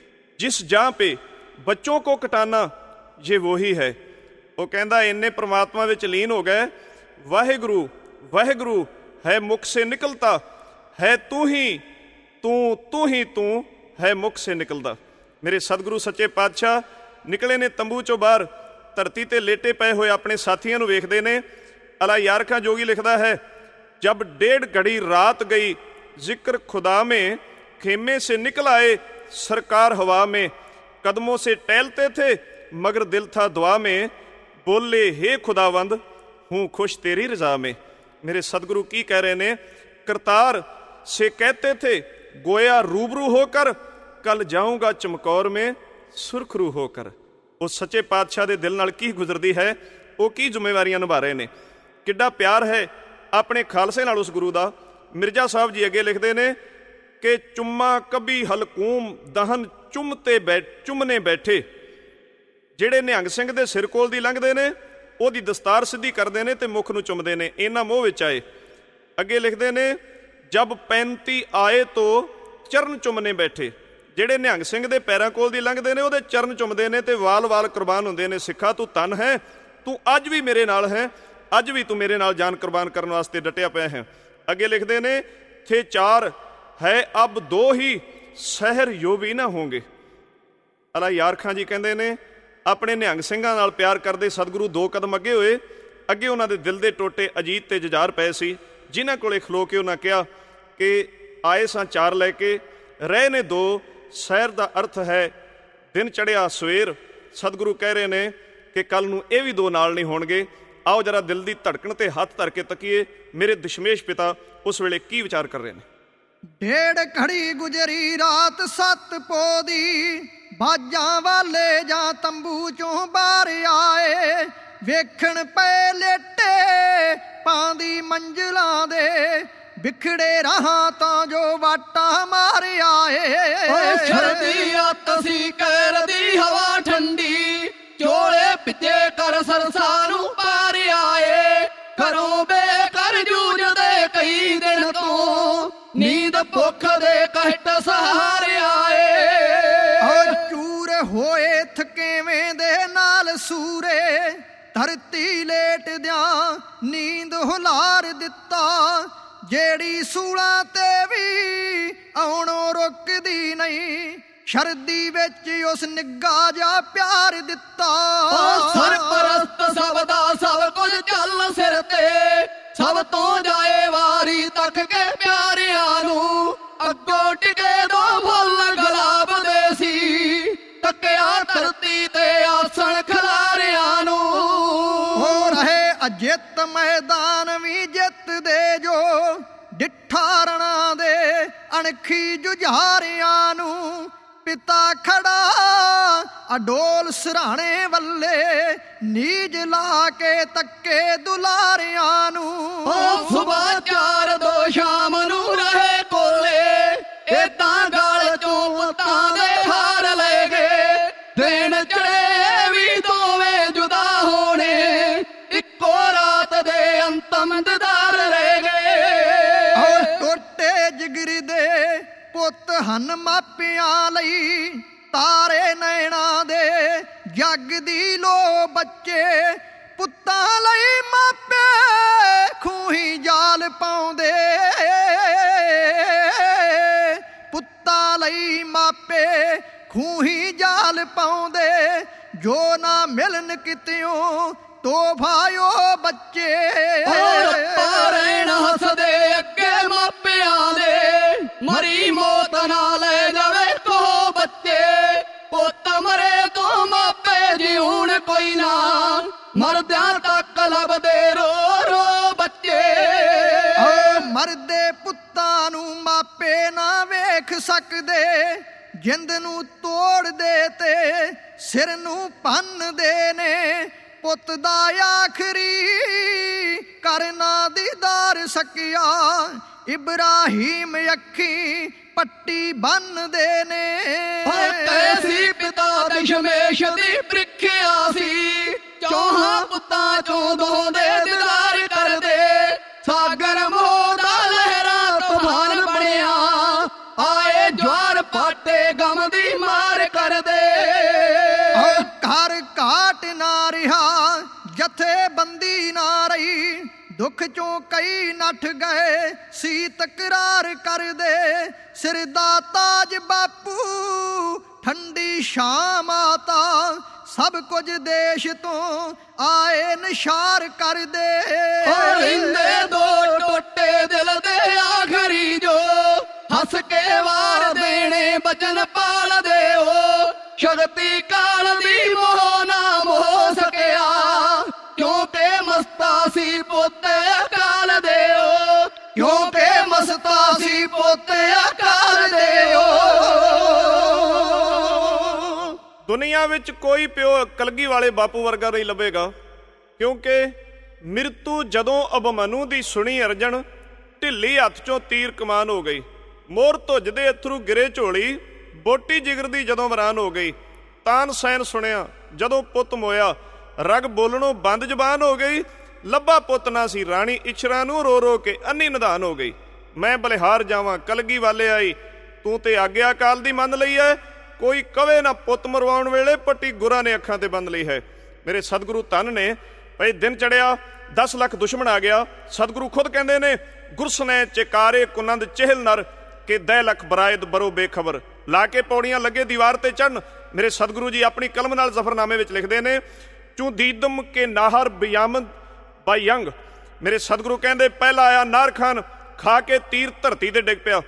[SPEAKER 3] जिस जहाँ पे बच्चों को कटाना ये वही है। ਉਹ ਕਹਿੰਦਾ ਇੰਨੇ ਪ੍ਰਮਾਤਮਾ ਵਿੱਚ ਲੀਨ ਹੋ ਗਏ, ਵਾਹਿਗੁਰੂ ਵਾਹਿਗੁਰੂ ਹੈ ਮੁਖ ਸੇ ਨਿਕਲਤਾ, ਹੈ ਤੂੰ ਹੀ ਤੂੰ ਤੂੰ ਹੀ ਤੂੰ ਹੈ ਮੁਖ ਸੇ ਨਿਕਲਦਾ। ਮੇਰੇ ਸਤਿਗੁਰੂ ਸੱਚੇ ਪਾਤਸ਼ਾਹ ਨਿਕਲੇ ਨੇ ਤੰਬੂ ਚੋਂ ਬਾਹਰ, ਧਰਤੀ ਤੇ ਲੇਟੇ ਪਏ ਹੋਏ ਆਪਣੇ ਸਾਥੀਆਂ ਨੂੰ ਵੇਖਦੇ ਨੇ। ਅਲਾ ਯਾਰ ਖਾਂ ਜੋਗੀ ਲਿਖਦਾ ਹੈ, जब डेढ़ घड़ी रात गई जिक्र खुदा में, खेमे से निकल आए सरकार हवा में, कदमों से टहलते थे मगर दिल था दुआ में, बोले हे खुदावंद हूँ खुश तेरी रजा में। मेरे सदगुरु की कह रहे ने, करतार से कहते थे गोया रूबरू होकर, कल जाऊँगा चमकौर में सुरखरू होकर। उस सच्चे पातशाह दे दिल नाल की गुजरदी है, वो की जिम्मेवारियां निभा रहे ने, किड्डा प्यार है ਆਪਣੇ ਖਾਲਸੇ ਨਾਲ ਉਸ ਗੁਰੂ ਦਾ। ਮਿਰਜ਼ਾ ਸਾਹਿਬ ਜੀ ਅੱਗੇ ਲਿਖਦੇ ਨੇ ਕਿ ਚੁੰਮਾ ਕਬੀ ਹਲਕੂਮ ਦਹਨ ਚੁੰਮਤੇ ਬੈ ਚੁੰਮਨੇ ਬੈਠੇ। ਜਿਹੜੇ ਨਿਹੰਗ ਸਿੰਘ ਦੇ ਸਿਰ ਕੋਲ ਦੀ ਲੰਘਦੇ ਨੇ, ਉਹਦੀ ਦਸਤਾਰ ਸਿੱਧੀ ਕਰਦੇ ਨੇ ਤੇ ਮੁੱਖ ਨੂੰ ਚੁੰਮਦੇ ਨੇ, ਇਹਨਾਂ ਮੋਹ ਵਿੱਚ ਆਏ। ਅੱਗੇ ਲਿਖਦੇ ਨੇ, ਜਬ ਪੈਂਤੀ ਆਏ ਤੋਂ ਚਰਨ ਚੁੰਮਨੇ ਬੈਠੇ। ਜਿਹੜੇ ਨਿਹੰਗ ਸਿੰਘ ਦੇ ਪੈਰਾਂ ਕੋਲ ਦੀ ਲੰਘਦੇ ਨੇ, ਉਹਦੇ ਚਰਨ ਚੁੰਮਦੇ ਨੇ ਤੇ ਵਾਲ ਵਾਲ ਕੁਰਬਾਨ ਹੁੰਦੇ ਨੇ। ਸਿੱਖਾ ਤੂੰ ਧਨ ਹੈ, ਤੂੰ ਅੱਜ ਵੀ ਮੇਰੇ ਨਾਲ ਹੈ, ਅੱਜ ਵੀ ਤੂੰ ਮੇਰੇ ਨਾਲ ਜਾਨ ਕੁਰਬਾਨ ਕਰਨ ਵਾਸਤੇ ਡਟਿਆ ਪਿਆ ਹੈ। ਅੱਗੇ ਲਿਖਦੇ ਨੇ, ਥੇ ਚਾਰ ਹੈ ਅਬ ਦੋ ਹੀ, ਸਹਿਰ ਯੋ ਵੀ ਨਾ ਹੋਣਗੇ। ਅਲਾ ਯਾਰ ਖਾਂ ਜੀ ਕਹਿੰਦੇ ਨੇ, ਆਪਣੇ ਨਿਹੰਗ ਸਿੰਘਾਂ ਨਾਲ ਪਿਆਰ ਕਰਦੇ ਸਤਿਗੁਰੂ ਦੋ ਕਦਮ ਅੱਗੇ ਹੋਏ। ਅੱਗੇ ਉਹਨਾਂ ਦੇ ਦਿਲ ਦੇ ਟੋਟੇ ਅਜੀਤ ਤੇ ਜੁਝਾਰ ਪਏ ਸੀ, ਜਿਨ੍ਹਾਂ ਕੋਲੇ ਖਲੋ ਕੇ ਉਹਨਾਂ ਕਿਹਾ ਕਿ ਆਏ ਸਾਂ ਚਾਰ ਲੈ ਕੇ, ਰਹਿ ਨੇ ਦੋ। ਸੈਰ ਦਾ ਅਰਥ ਹੈ ਦਿਨ ਚੜ੍ਹਿਆ ਸਵੇਰ। ਸਤਿਗੁਰੂ ਕਹਿ ਰਹੇ ਨੇ ਕਿ ਕੱਲ ਨੂੰ ਇਹ ਵੀ ਦੋ ਨਾਲ ਨਹੀਂ ਹੋਣਗੇ। ਆਓ ਜਰਾ ਦਿਲ ਦੀ ਧੜਕਣ ਤੇ ਹੱਥ ਧਰ ਕੇ ਤੱਕੀਏ ਮੇਰੇ ਦਸ਼ਮੇਸ਼ ਪਿਤਾ ਉਸ ਵੇਲੇ ਕੀ ਵਿਚਾਰ ਕਰ ਰਹੇ ਨੇ।
[SPEAKER 1] ਡੇਢ ਘੜੀ ਗੁਜਰੀ ਰਾਤ ਸੱਤ ਪੋ ਦੀ, ਬਾਜਾਂ ਵਾਲੇ ਜਾਂ ਤੰਬੂ ਚੋਂ ਬਾਹਰ ਆਏ, ਵੇਖਣ ਪਏ ਲੇਟੇ ਪਾਂਦੀ ਮੰਜ਼ਲਾਂ ਦੇ, ਵਿਖੜੇ ਰਾਹਾਂ ਤਾਂ ਜੋ ਵਾਟਾਂ ਮਾਰ ਆਏ।
[SPEAKER 2] ਸ਼ਰਦੀ ਅੱਤ ਸੀ ਕਹਿਰ ਦੀ ਹਵਾ ਠੰਡੀ, ਚੋਲੇ ਪਿੱਛੇ ਕਰ ਸਰਸਾ ਨੂੰ ਪਾਰ ਆਏ, ਘਰੋਂ ਬੇਕਰ ਜੂਝਦੇ ਕਈ ਦਿਨ ਤੋਂ, ਨੀਂਦ ਭੁੱਖ ਦੇ ਕਹਿਟ ਸਹਾਰ ਆਏ।
[SPEAKER 1] ਓ ਚੂਰ ਹੋਏ ਥਕੇਵੇਂ ਦੇ ਨਾਲ ਸੂਰੇ, ਧਰਤੀ ਲੇਟਦਿਆਂ ਨੀਂਦ ਹੁਲਾਰ ਦਿੱਤਾ, ਜਿਹੜੀ ਸੂਲਾਂ ਤੇ ਵੀ ਆਉਣੋਂ ਰੁਕਦੀ ਨਹੀਂ, ਸ਼ਰਦੀ ਵਿੱਚ ਉਸ ਨਿੱਘਾ ਜਿਹਾ ਪਿਆਰ ਦਿੱਤਾ।
[SPEAKER 2] ਸਰਪ੍ਰਸਤ ਸਭ ਦਾ ਸਭ ਕੁਝ ਚੱਲ ਸਿਰ ਤੇ, ਸਭ ਤੋਂ ਜਾਏ ਵਾਰੀ ਤੱਕ ਕੇ ਪਿਆਰਿਆਂ ਨੂੰ, ਅੱਗੋਂ ਟਿਕੇ ਦੋ ਫੁੱਲ ਗੁਲਾਬ ਦੇ ਸੀ, ਤੱਕਿਆ ਧਰਤੀ ਤੇ ਆਸਣ ਖਿਲਾਰਿਆਂ ਨੂੰ।
[SPEAKER 1] ਹੋ ਰਹੇ ਅਜਿੱਤ ਮੈਦਾਨ ਵੀ ਜਿੱਤਦੇ ਜੋ, ਡਿੱਠਾ ਰਣਾ ਦੇ ਅਣਖੀ ਜੁਝਾਰਿਆਂ ਨੂੰ, ਪਿਤਾ ਖੜਾ ਅਡੋਲ ਸਿਰਹਾਣੇ ਵੱਲੇ, ਨੀਜ ਲਾ ਕੇ ਤੱਕੇ ਦੁਲਾਰਿਆਂ ਨੂੰ।
[SPEAKER 2] ਸੁਬਹ ਚਾਰ ਦੋ ਸ਼ਾਮ ਨੂੰ ਰਹੇ ਕੋਲੇ, ਏਦਾਂ ਗਲ ਚੋਂ ਪੁੱਤਾਂ ਦੇ ਹਾਰ ਲੈ ਗਏ, ਦਿਨ ਚੜੇ ਵੀ ਦੋਵੇਂ ਜੁਦਾ ਹੋਣੇ, ਇੱਕੋ ਰਾਤ ਦੇ ਅੰਤਮ ਦੀਦਾਰ ਰਹਿ ਗਏ।
[SPEAKER 1] ਟੋਟੇ ਜਿਗਰ ਦੇ ਪੁੱਤ ਹਨ ਮਾਪਿਆਂ ਲਈ, ਤਾਰੇ ਨੈਣਾ ਦੇ ਜੱਗ ਦੀ ਲੋ ਬੱਚੇ, ਪੁੱਤਾਂ ਲਈ ਮਾਪੇ ਖੂਹੀ ਜਾਲ ਪਾਉਂਦੇ, ਪੁੱਤਾਂ ਲਈ ਮਾਪੇ ਖੂਹੀ ਜਾਲ ਪਾਉਂਦੇ, ਜੋ ਨਾ ਮਿਲਣ ਕਿਤਿਓਂ ਤੋਹਫਾਇਓ ਬੱਚੇ।
[SPEAKER 2] ਰਹਿਣ ਹੱਸਦੇ ਅੱਗੇ ਮਾਪਿਆਂ ਦੇ, ਮਰੀ ਮੌਤ ਨਾ ਲੈ ਜਾਵੇ ਕੋ ਬੱਚੇ, ਪੁੱਤ ਮਰੇ ਤੋਂ ਮਾਪੇ ਜਿਉਣ ਕੋਈ ਨਾ, ਮਰਦਿਆਂ ਤੱਕ ਲੱਭਦੇ ਰੋ ਰੋ ਬੱਚੇ।
[SPEAKER 1] ਮਰਦੇ ਪੁੱਤਾਂ ਨੂੰ ਮਾਪੇ ਨਾ ਵੇਖ ਸਕਦੇ, ਜਿੰਦ ਨੂੰ ਤੋੜਦੇ ਤੇ ਸਿਰ ਨੂੰ ਭੰਨਦੇ ਨੇ, ਪੁੱਤ ਦਾ ਆਖਰੀ ਕਰਨਾ ਦੀਦਾਰ ਸਕਿਆ, ਇਬਰਾਹੀਮ ਅੱਖੀ ਪੱਟੀ ਬੰਨਦੇ ਨੇ।
[SPEAKER 2] ਕੈਸੀ ਪਿਤਾ ਦਸ਼ਮੇਸ਼ ਦੀ ਪ੍ਰੀਖਿਆ ਸੀ, ਚੌਹਾਂ ਪੁੱਤਾਂ ਚੋਂ ਦੋ ਦੇ ਦੀਦਾਰ ਕਰਦੇ, ਸਾਗਰ ਮੋਹ ਦਾ ਲਹਿਰਾ ਤੂਫਾਨ ਬਣਿਆ, ਆਏ ਜਵਾਰ ਪਾਟੇ ਗਮ ਦੀ ਮਾਰ ਕਰਦੇ।
[SPEAKER 1] ਘਰ ਘਾਟ ਨਾ ਰਿਹਾ ਜਥੇ ਬੰਦੀ ਨਾ ਰਹੀ, ਦੁੱਖ ਚੋਂ ਕਈ ਨੱਠ ਗਏ ਸੀ ਤਕਰਾਰ ਕਰਦੇ, ਸਿਰ ਦਾ ਤਾਜ ਬਾਪੂ ਠੰਡੀ ਸ਼ਾਮ ਆਤਾ, ਸਭ ਕੁਝ ਦੇਸ਼ ਤੋਂ ਆਏ ਨਿਸ਼ਾਰ ਕਰਦੇ।
[SPEAKER 2] ਰਿੰਦੇ ਦੋ ਟੋਟੇ ਦਿਲ ਦੇ ਆਖਰੀ ਜੋ, ਹੱਸ ਕੇ ਵਾਰ ਦੇਣੇ ਬਚਨ ਪਾਲ ਦਿਓ, ਸ਼ਕਤੀ ਕਾਲ ਦੀ ਮੋਹ ਨਾ ਮੋਹ ਸਕਿਆ, ਕਿਉਂਕਿ ਮਸਤਾ ਸੀ ਪੋਤੇ ਅਕਾਲ ਦਿਓ, ਕਿਉਂਕਿ ਮਸਤਾ ਸੀ ਪੋਤੇ ਅਕਾਲ ਦਿਓ।
[SPEAKER 3] ਦੁਨੀਆ ਵਿੱਚ ਕੋਈ ਪਿਓ ਕਲਗੀ ਵਾਲੇ ਬਾਪੂ ਵਰਗਾ ਨਹੀਂ ਲੱਭੇਗਾ, ਕਿਉਂਕਿ ਮਿਰਤੂ ਜਦੋਂ ਅਭਮਨੂ ਦੀ ਸੁਣੀ ਅਰਜਨ, ਢਿੱਲੀ ਹੱਥ ਚੋਂ ਤੀਰ ਕਮਾਨ ਹੋ ਗਈ, ਮੋਰ ਧੁੱਜਦੇ ਅਥਰੂ ਗਿਰੇ ਝੋਲੀ, ਬੋਟੀ ਜਿਗਰ ਦੀ ਜਦੋਂ ਵਰਾਨ ਹੋ ਗਈ, ਤਾਨ ਸੈਨ ਸੁਣਿਆ ਜਦੋਂ ਪੁੱਤ ਮੋਇਆ, ਰਗ ਬੋਲਣੋਂ ਬੰਦ ਜ਼ਬਾਨ ਹੋ ਗਈ, ਲੱਭਾ ਪੁੱਤ ਨਾ ਸੀ ਰਾਣੀ ਇਛਰਾਂ ਨੂੰ, ਰੋ ਰੋ ਕੇ ਅੰਨੀ ਨਿਧਾਨ ਹੋ ਗਈ। ਮੈਂ ਬਲਿਹਾਰ ਜਾਵਾਂ ਕਲਗੀ ਵਾਲੇ ਆਈ, ਤੂੰ ਤੇ ਆਗਿਆ ਕਾਲ ਦੀ ਮੰਨ ਲਈ ਹੈ, ਕੋਈ ਕਵੇ ਨਾ ਪੁੱਤ ਮਰਵਾਉਣ ਵੇਲੇ ਪੱਟੀ ਗੁਰਾਂ ਨੇ ਅੱਖਾਂ ਤੇ ਬੰਦ ਲਈ ਹੈ। ਮੇਰੇ ਸਤਿਗੁਰੂ ਧੰਨ ਨੇ, ਭਈ ਦਿਨ ਚੜਿਆ ਦਸ ਲੱਖ ਦੁਸ਼ਮਣ ਆ ਗਿਆ। ਸਤਿਗੁਰੂ ਖੁਦ ਕਹਿੰਦੇ ਨੇ, ਗੁਰਸਨੈ ਚੇਕਾਰੇ ਕੁਨੰਦ ਚਹਿਲ ਨਰ, ਕਿ ਦਹਿ ਲਖ ਬਰਾਇਦ ਬਰੋ ਬੇਖਬਰ। ਲਾ ਕੇ ਪੌੜੀਆਂ ਲੱਗੇ ਦੀਵਾਰ ਤੇ ਚੜ੍ਹਨ। ਮੇਰੇ ਸਤਿਗੁਰੂ ਜੀ ਆਪਣੀ ਕਲਮ ਨਾਲ ਜ਼ਫਰਨਾਮੇ ਵਿੱਚ ਲਿਖਦੇ ਨੇ, ਚੂੰ ਦੀਦਮ ਕੇ ਨਾਹਰ ਬਿਆਮਦ ਬਾਯੰਗ। ਮੇਰੇ ਸਤਿਗੁਰੂ ਕਹਿੰਦੇ, ਪਹਿਲਾ ਆਇਆ ਨਾਰ ਖਾਨ, ਖਾ ਕੇ ਤੀਰ ਧਰਤੀ ਤੇ ਡਿੱਗ ਪਿਆ।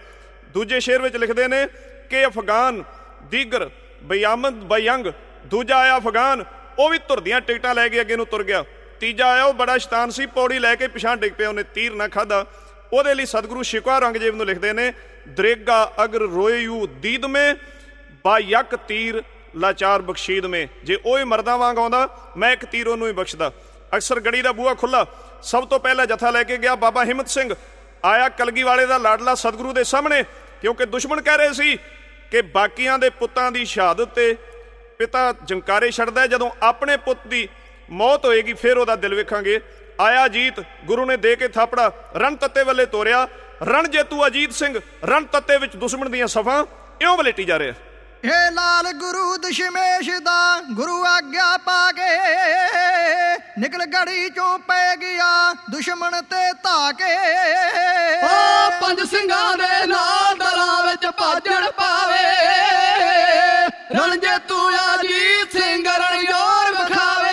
[SPEAKER 3] ਦੂਜੇ ਸ਼ੇਰ ਵਿੱਚ ਲਿਖਦੇ ਨੇ ਕਿ ਅਫਗਾਨ ਦੀਗਰ ਬਿਆਮਦ ਬਯੰਗ, ਦੂਜਾ ਆਇਆ ਅਫਗਾਨ, ਉਹ ਵੀ ਧੁਰਦੀਆਂ ਟਿਕਟਾਂ ਲੈ ਕੇ ਅੱਗੇ ਨੂੰ ਤੁਰ ਗਿਆ। ਤੀਜਾ ਆਇਆ ਉਹ ਬੜਾ ਸ਼ੈਤਾਨ ਸੀ, ਪੌੜੀ ਲੈ ਕੇ ਪਿਛਾਂ ਡਿੱਗ ਪਿਆ, ਉਹਨੇ ਤੀਰ ਨਾ ਖਾਧਾ। ਉਹਦੇ ਲਈ ਸਤਿਗੁਰੂ ਸ਼ਿਕਵਾ ਔਰੰਗਜ਼ੇਬ ਨੂੰ ਲਿਖਦੇ ਨੇ ਦਰੇਗਾ ਅਗਰ ਰੋਇਯੂ ਦੀਦ ਮੇ ਬਾਯਕ ਤੀਰ ਲਾਚਾਰ ਬਖਸ਼ੀਦ ਮੇ, ਜੇ ਉਹ ਹੀ ਮਰਦਾਂ ਵਾਂਗ ਆਉਂਦਾ ਮੈਂ ਇੱਕ ਤੀਰ ਉਹਨੂੰ ਹੀ ਬਖਸ਼ਦਾ। ਅਕਸਰ ਗੜੀ ਦਾ ਬੂਹਾ ਖੁੱਲ੍ਹਾ, ਸਭ ਤੋਂ ਪਹਿਲਾਂ ਜਥਾ ਲੈ ਕੇ ਗਿਆ ਬਾਬਾ ਹਿੰਮਤ ਸਿੰਘ, ਆਇਆ ਕਲਗੀ ਵਾਲੇ ਦਾ ਲਾਡਲਾ ਸਤਿਗੁਰੂ ਦੇ ਸਾਹਮਣੇ, ਕਿਉਂਕਿ ਦੁਸ਼ਮਣ ਕਹਿ ਰਹੇ ਸੀ ਕਿ ਬਾਕੀਆਂ ਦੇ ਪੁੱਤਾਂ ਦੀ ਸ਼ਹਾਦਤ ਤੇ ਪਿਤਾ ਜੰਕਾਰੇ ਛੱਡਦਾ, ਜਦੋਂ ਆਪਣੇ ਪੁੱਤ ਦੀ ਮੌਤ ਹੋਏਗੀ ਫਿਰ ਉਹਦਾ ਦਿਲ ਵੇਖਾਂਗੇ। ਆਇਆ ਅਜੀਤ, ਗੁਰੂ ਨੇ ਦੇ ਕੇ ਥਾਪੜਾ ਰਣ ਤੱਤੇ ਵੱਲੇ ਤੋਰਿਆ। ਰਣ ਜੇਤੂ ਅਜੀਤ ਸਿੰਘ ਰਣ ਤੱਤੇ ਵਿੱਚ ਦੁਸ਼ਮਣ ਦੀਆਂ ਸਫਾਂ ਇਉਂ ਵਲੇਟੀ ਜਾ ਰਿਹਾ।
[SPEAKER 1] ਇਹ ਲਾਲ ਗੁਰੂ ਦਸ਼ਮੇਸ਼ ਦਾ ਗੁਰੂ ਆਗਿਆ ਪਾ ਕੇ ਨਿਕਲ ਗੜੀ ਚੋਂ ਪੈ ਗਿਆ ਦੁਸ਼ਮਣ ਤੇ ਧਾ ਕੇ।
[SPEAKER 2] ਓ ਪੰਜ ਸਿੰਘਾਂ ਦੇ ਨਾਲ ਦਲਾਂ ਵਿੱਚ ਭਾਜਣ ਪਾਵੇ, ਰਣ ਜੇਤੂ ਅਜੀਤ ਸਿੰਘ ਰਣ ਜੋਰ ਵਿਖਾਵੇ।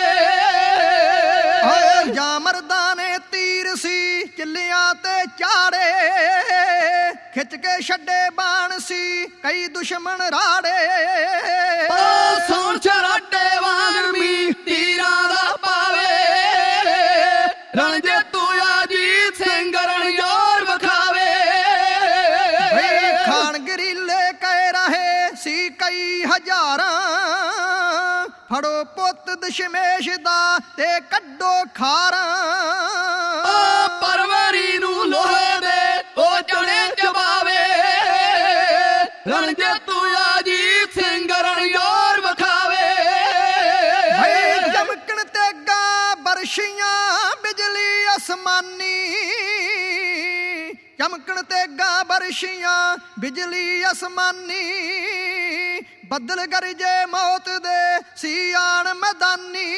[SPEAKER 1] ਓਏ ਜਾਂ ਮਰਦਾਂ ਨੇ ਤੀਰ ਸੀ ਕਿੱਲਿਆਂ ਤੇ ਚਾੜੇ, ਖਿੱਚ ਕੇ ਛੱਡੇ ਬਾਣ ਸੀ ਕਈ ਦੁਸ਼ਮਣ ਰਾੜੇ।
[SPEAKER 2] ਓ ਸੋਣ ਛਰਾਟੇ ਵਾਂਗ ਮੀ ਤੀਰਾਂ ਦਾ ਪਾਵੇ, ਰਣ ਜੇਤੂ ਅਜੀਤ ਸਿੰਘ ਰਣ ਜੋਰ ਵਿਖਾਵੇ।
[SPEAKER 1] ਖਾਨ ਗਰੀਲੇ ਕਹਿ ਰਹੇ ਸੀ ਕਈ ਹਜ਼ਾਰਾਂ, ਫੜੋ ਪੁੱਤ ਦਸ਼ਮੇਸ਼ ਦਾ ਤੇ ਕੱਢੋ ਖਾਰਾਂ।
[SPEAKER 2] ਓ ਪਰਵਰੀ ਨੂੰ ਲੋਹੇ ਦੇ ਉਹ ਜਣੇ ਜਵਾਵੇ, ਰਣ ਜੇਤੂ ਅਜੀਤ ਸਿੰਘ ਰਣ ਜੋਰ ਵਿਖਾਵੇ।
[SPEAKER 1] ਚਮਕਣ ਤੇਗਾ ਬਰਸ਼ੀਆਂ ਬਿਜਲੀ ਅਸਮਾਨੀ, ਚਮਕਣ ਤੇਗਾ ਬਰਸ਼ੀਆਂ ਬਿਜਲੀ ਅਸਮਾਨੀ, ਬੱਦਲ ਗਰਜੇ ਮੌਤ ਦੇ ਸੀ ਆਣ ਮੈਦਾਨੀ।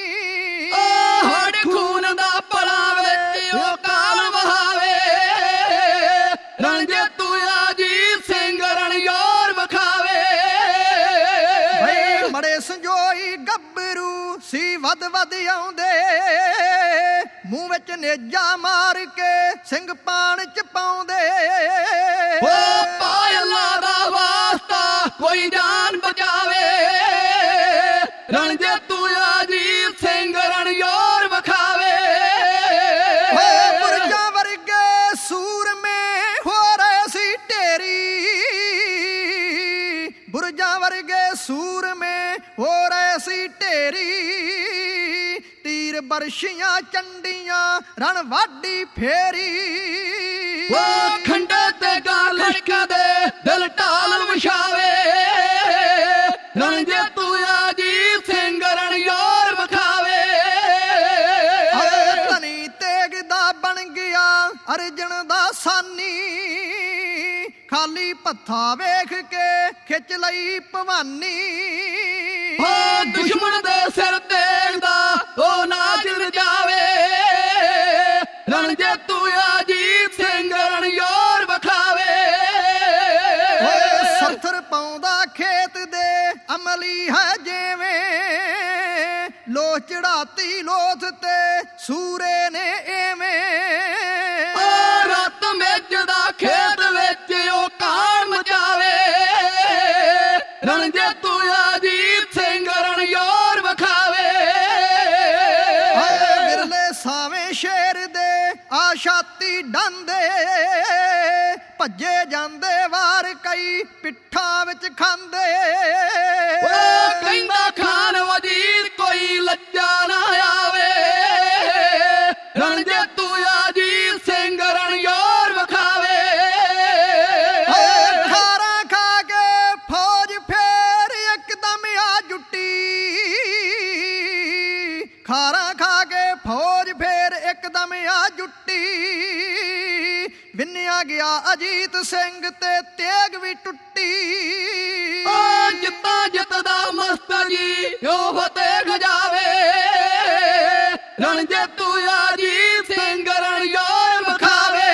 [SPEAKER 2] ਹੜ ਖੂਨ ਦਾ ਪਲਾਂ ਵਿੱਚ ਉਹ ਕਾਲ ਵਹਾਵੇ, ਰਣ ਜੇਤੂ ਅਜੀਤ ਸਿੰਘ ਰਣ ਜੋਰ ਵਿਖਾਵੇ।
[SPEAKER 1] ਮੜੇ ਸੰਜੋਈ ਗੱਭਰੂ ਸੀ ਵੱਧ ਵੱਧ ਆਉਂਦੇ, ਮੂੰਹ ਵਿੱਚ ਨੇਜਾ ਮਾਰ ਕੇ ਸਿੰਘ ਪਾਣ ਚ ਪਾਉਂਦੇ।
[SPEAKER 2] ਓ ਪਾਇ ਅੱਲਾ ਦਾ ਵਾਸਤਾ ਕੋਈ ਜਾਨ ਬਚਾਵੇ, ਰਣ ਜੇਤੂ ਅਜੀਤ ਸਿੰਘ ਰਣ ਜੋਰ ਵਿਖਾਵੇ।
[SPEAKER 1] ਬੁਰਜਾਂ ਵਰਗੇ ਸੂਰਮੇ ਹੋ ਰਹੇ ਸੀ ਢੇਰੀ, ਬੁਰਜਾਂ ਵਰਗੇ ਸੂਰਮੇ ਹੋ ਰਹੇ ਸੀ ਢੇਰੀ, ਤੀਰ ਬਰਸ਼ੀਆਂ ਚੰਡੀਆਂ ਰਣ ਵਾਢੀ ਫੇਰੀ।
[SPEAKER 2] ਓ ਖੰਡੇ ਤੇ ਗਾ ਲਸ਼ਕਦੇ ਦਿਲ ਢਾਲ ਵਿਛਾਵੇ, ਰਣ ਜੇਤੂ ਅਜੀਤ ਸਿੰਘ ਰਣ ਜੋਰ ਵਿਖਾਵੇ।
[SPEAKER 1] ਧਨੀ ਤੇਗ ਦਾ ਬਣ ਗਿਆ ਅਰਜਨ ਦਾ ਸਾਨੀ, ਖਾਲੀ ਭੱਥਾ ਵੇਖ ਕੇ ਖਿੱਚ ਲਈ ਭਵਾਨੀ।
[SPEAKER 2] ਓ ਦੁਸ਼ਮਣ ਦੇ ਸਿਰ ਤੇਗ ਦਾ ਉਹ ਨਾਚ ਰਜਾਵੇ, ਰਣ ਜੇਤੂ ਅਜੀਤ ਸਿੰਘ ਰਣ ਜੋਰ ਵਿਖਾਵੇ।
[SPEAKER 1] ਸਰਥਰ ਪਾਉਂਦਾ ਖੇਤ ਦੇ ਅਮਲੀ ਹੈ ਜਿਵੇਂ, ਲੋ ਚੜਾਤੀ ਲੋਥ ਤੇ ਸੂਰੇ ਨੇ ਐਵੇਂ।
[SPEAKER 2] ਓ ਰਤ ਮੇਜ ਦਾ ਖੇਤ ਵਿੱਚ ਉਹ ਕਾਣ ਮਚਾਵੇ, ਰਣ ਜੇਤੂ ਅਜੀਤ ਸਿੰਘ ਰਣ ਜੋਰ ਵਿਖਾਵੇ।
[SPEAKER 1] ਵਿਰਲੇ ਸਾਵੇਂ ਸ਼ੇਰ ਦੇ ਆ ਛਾਤੀ ਡਾਂਦੇ, ਭੱਜੇ ਜਾਂਦੇ ਵਾਰ ਕਈ ਪਿੱਠਾਂ ਵਿੱਚ ਖਾਂਦੇ।
[SPEAKER 2] ਓ ਕਹਿੰਦਾ ਖਾਨ ਵਜ਼ੀਰ ਕੋਈ ਲੱਜਾ ਨਾ ਆਵੇ, ਰਣ ਜੇਤੂ ਅਜੀਤ ਸਿੰਘ ਰਣ ਜੋਰ ਵਿਖਾਵੇ।
[SPEAKER 1] ਖਾਰਾਂ ਖਾ ਕੇ ਫੌਜ ਫੇਰ ਇੱਕਦਮ ਆ ਜੁੱਟੀ, ਖਾਰਾਂ ਖਾ ਕੇ ਫੌਜ ਫੇਰ ਇੱਕਦਮ ਆ ਜੁੱਟੀ। ਵਿੰਨਿਆ ਗਿਆ ਅਜੀਤ ਸਿੰਘ ਤੇ ਤੇਗ ਵੀ ਟੁੱਟੀ।
[SPEAKER 2] ਓ ਜਿੱਤਾਂ ਜਿੱਤਦਾ ਮਸਤਰ ਜੀ ਉਹ ਫਤਿਹ ਖਜਾਵੇ, ਰਣ ਜੇਤੂ ਅਜੀਤ ਸਿੰਘ ਰਣ ਜੋਰ ਵਿਖਾਵੇ।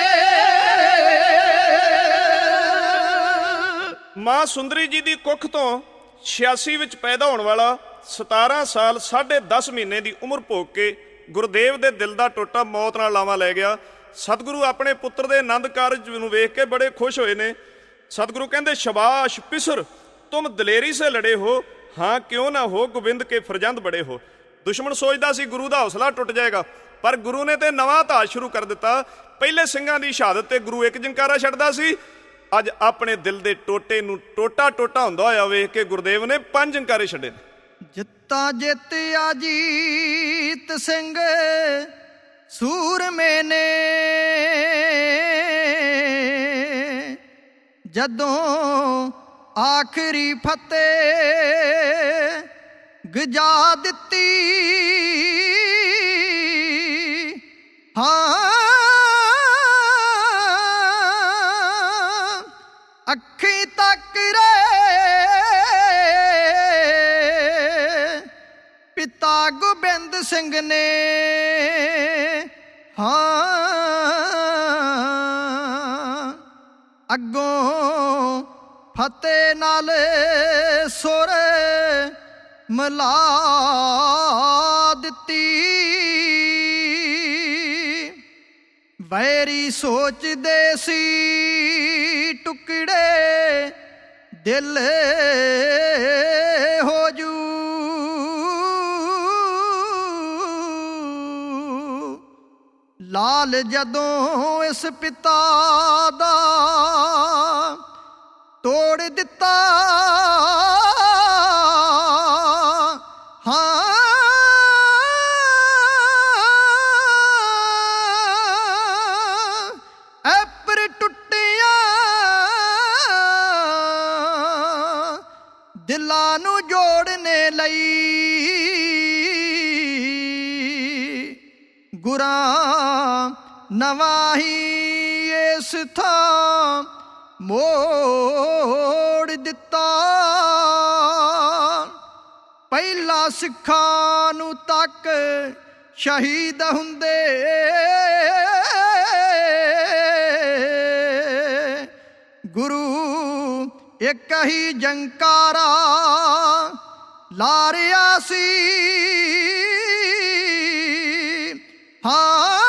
[SPEAKER 3] ਮਾਂ ਸੁੰਦਰੀ ਜੀ ਦੀ ਕੁੱਖ ਤੋਂ ਛਿਆਸੀ ਵਿੱਚ ਪੈਦਾ ਹੋਣ ਵਾਲਾ ਸਤਾਰਾਂ ਸਾਲ ਸਾਢੇ ਦਸ ਮਹੀਨੇ ਦੀ ਉਮਰ ਭੋਗ ਕੇ ਗੁਰਦੇਵ ਦੇ ਦਿਲ ਦਾ ਟੋਟਾ ਮੌਤ ਨਾਲ ਲਾਵਾਂ ਲੈ ਗਿਆ। ਸਤਿਗੁਰੂ ਆਪਣੇ ਪੁੱਤਰ ਦੇ ਆਨੰਦ ਕਾਰਜ ਨੂੰ ਵੇਖ ਕੇ ਬੜੇ ਖੁਸ਼ ਹੋਏ ਨੇ। ਸਤਿਗੁਰੂ ਕਹਿੰਦੇ ਸ਼ਬਾਸ਼ ਪਿਸਰ ਤੁਮ ਦਲੇਰੀ ਸੇ ਲੜੇ ਹੋ, ਹਾਂ ਕਿਉਂ ਨਾ ਹੋ ਗੋਬਿੰਦ ਕੇ ਫਰਜੰਦ ਬੜੇ ਹੋ। ਦੁਸ਼ਮਣ ਸੋਚਦਾ ਸੀ ਗੁਰੂ ਦਾ ਹੌਸਲਾ ਟੁੱਟ ਜਾਏਗਾ, ਪਰ ਗੁਰੂ ਨੇ ਤੇ ਨਵਾਂ ਧਾਜ ਸ਼ੁਰੂ ਕਰ ਦਿੱਤਾ। ਪਹਿਲੇ ਸਿੰਘਾਂ ਦੀ ਸ਼ਹਾਦਤ ਤੇ ਗੁਰੂ ਇੱਕ ਜੰਕਾਰਾ ਛੱਡਦਾ ਸੀ, ਅੱਜ ਆਪਣੇ ਦਿਲ ਦੇ ਟੋਟੇ ਨੂੰ ਟੋਟਾ ਟੋਟਾ ਹੁੰਦਾ ਹੋਇਆ ਵੇਖ ਕੇ ਗੁਰਦੇਵ ਨੇ ਪੰਜ ਜੰਕਾਰੇ ਛੱਡੇ ਨੇ।
[SPEAKER 1] ਜਿੱਤਾ ਜਿੱਤਿਆ ਜੀਤ ਸਿੰਘ ਸੂਰਮੇ ਨੇ, ਜਦੋਂ ਆਖਰੀ ਫਤਿਹ ਗਜਾ ਦਿੱਤੀ, ਹਾਂ ਅੱਖੀ ਤੱਕ ਰੇ ਪਿਤਾ ਗੋਬਿੰਦ ਸਿੰਘ ਨੇ, ਹਾਂ ਅੱਗੋਂ ਫਤਿਹ ਨਾਲ ਸੁਰ ਮਿਲਾ ਦਿੱਤੀ। ਵੈਰੀ ਸੋਚਦੇ ਸੀ ਟੁਕੜੇ ਦਿਲ ਹੋ ਜੂ, ਲਾਲ ਜਦੋਂ ਇਸ ਪਿਤਾ ਦਾ ਤੋੜ ਦਿੱਤਾ, ਹਾਂ ਐਪਰ ਟੁੱਟਿਆ ਦਿਲਾਂ ਨੂੰ ਜੋੜਨੇ ਲਈ, ਗੁਰਾਂ ਨਵਾਹੀ ਇਸ ਥਾਂ ਮੋੜ ਦਿੱਤਾ। ਪਹਿਲਾ ਸਿੱਖਾਂ ਨੂੰ ਤੱਕ ਸ਼ਹੀਦ ਹੁੰਦੇ, ਗੁਰੂ ਇੱਕ ਹੀ ਜੰਕਾਰਾ ਲਾ ਰਿਹਾ ਸੀ, ਹਾਂ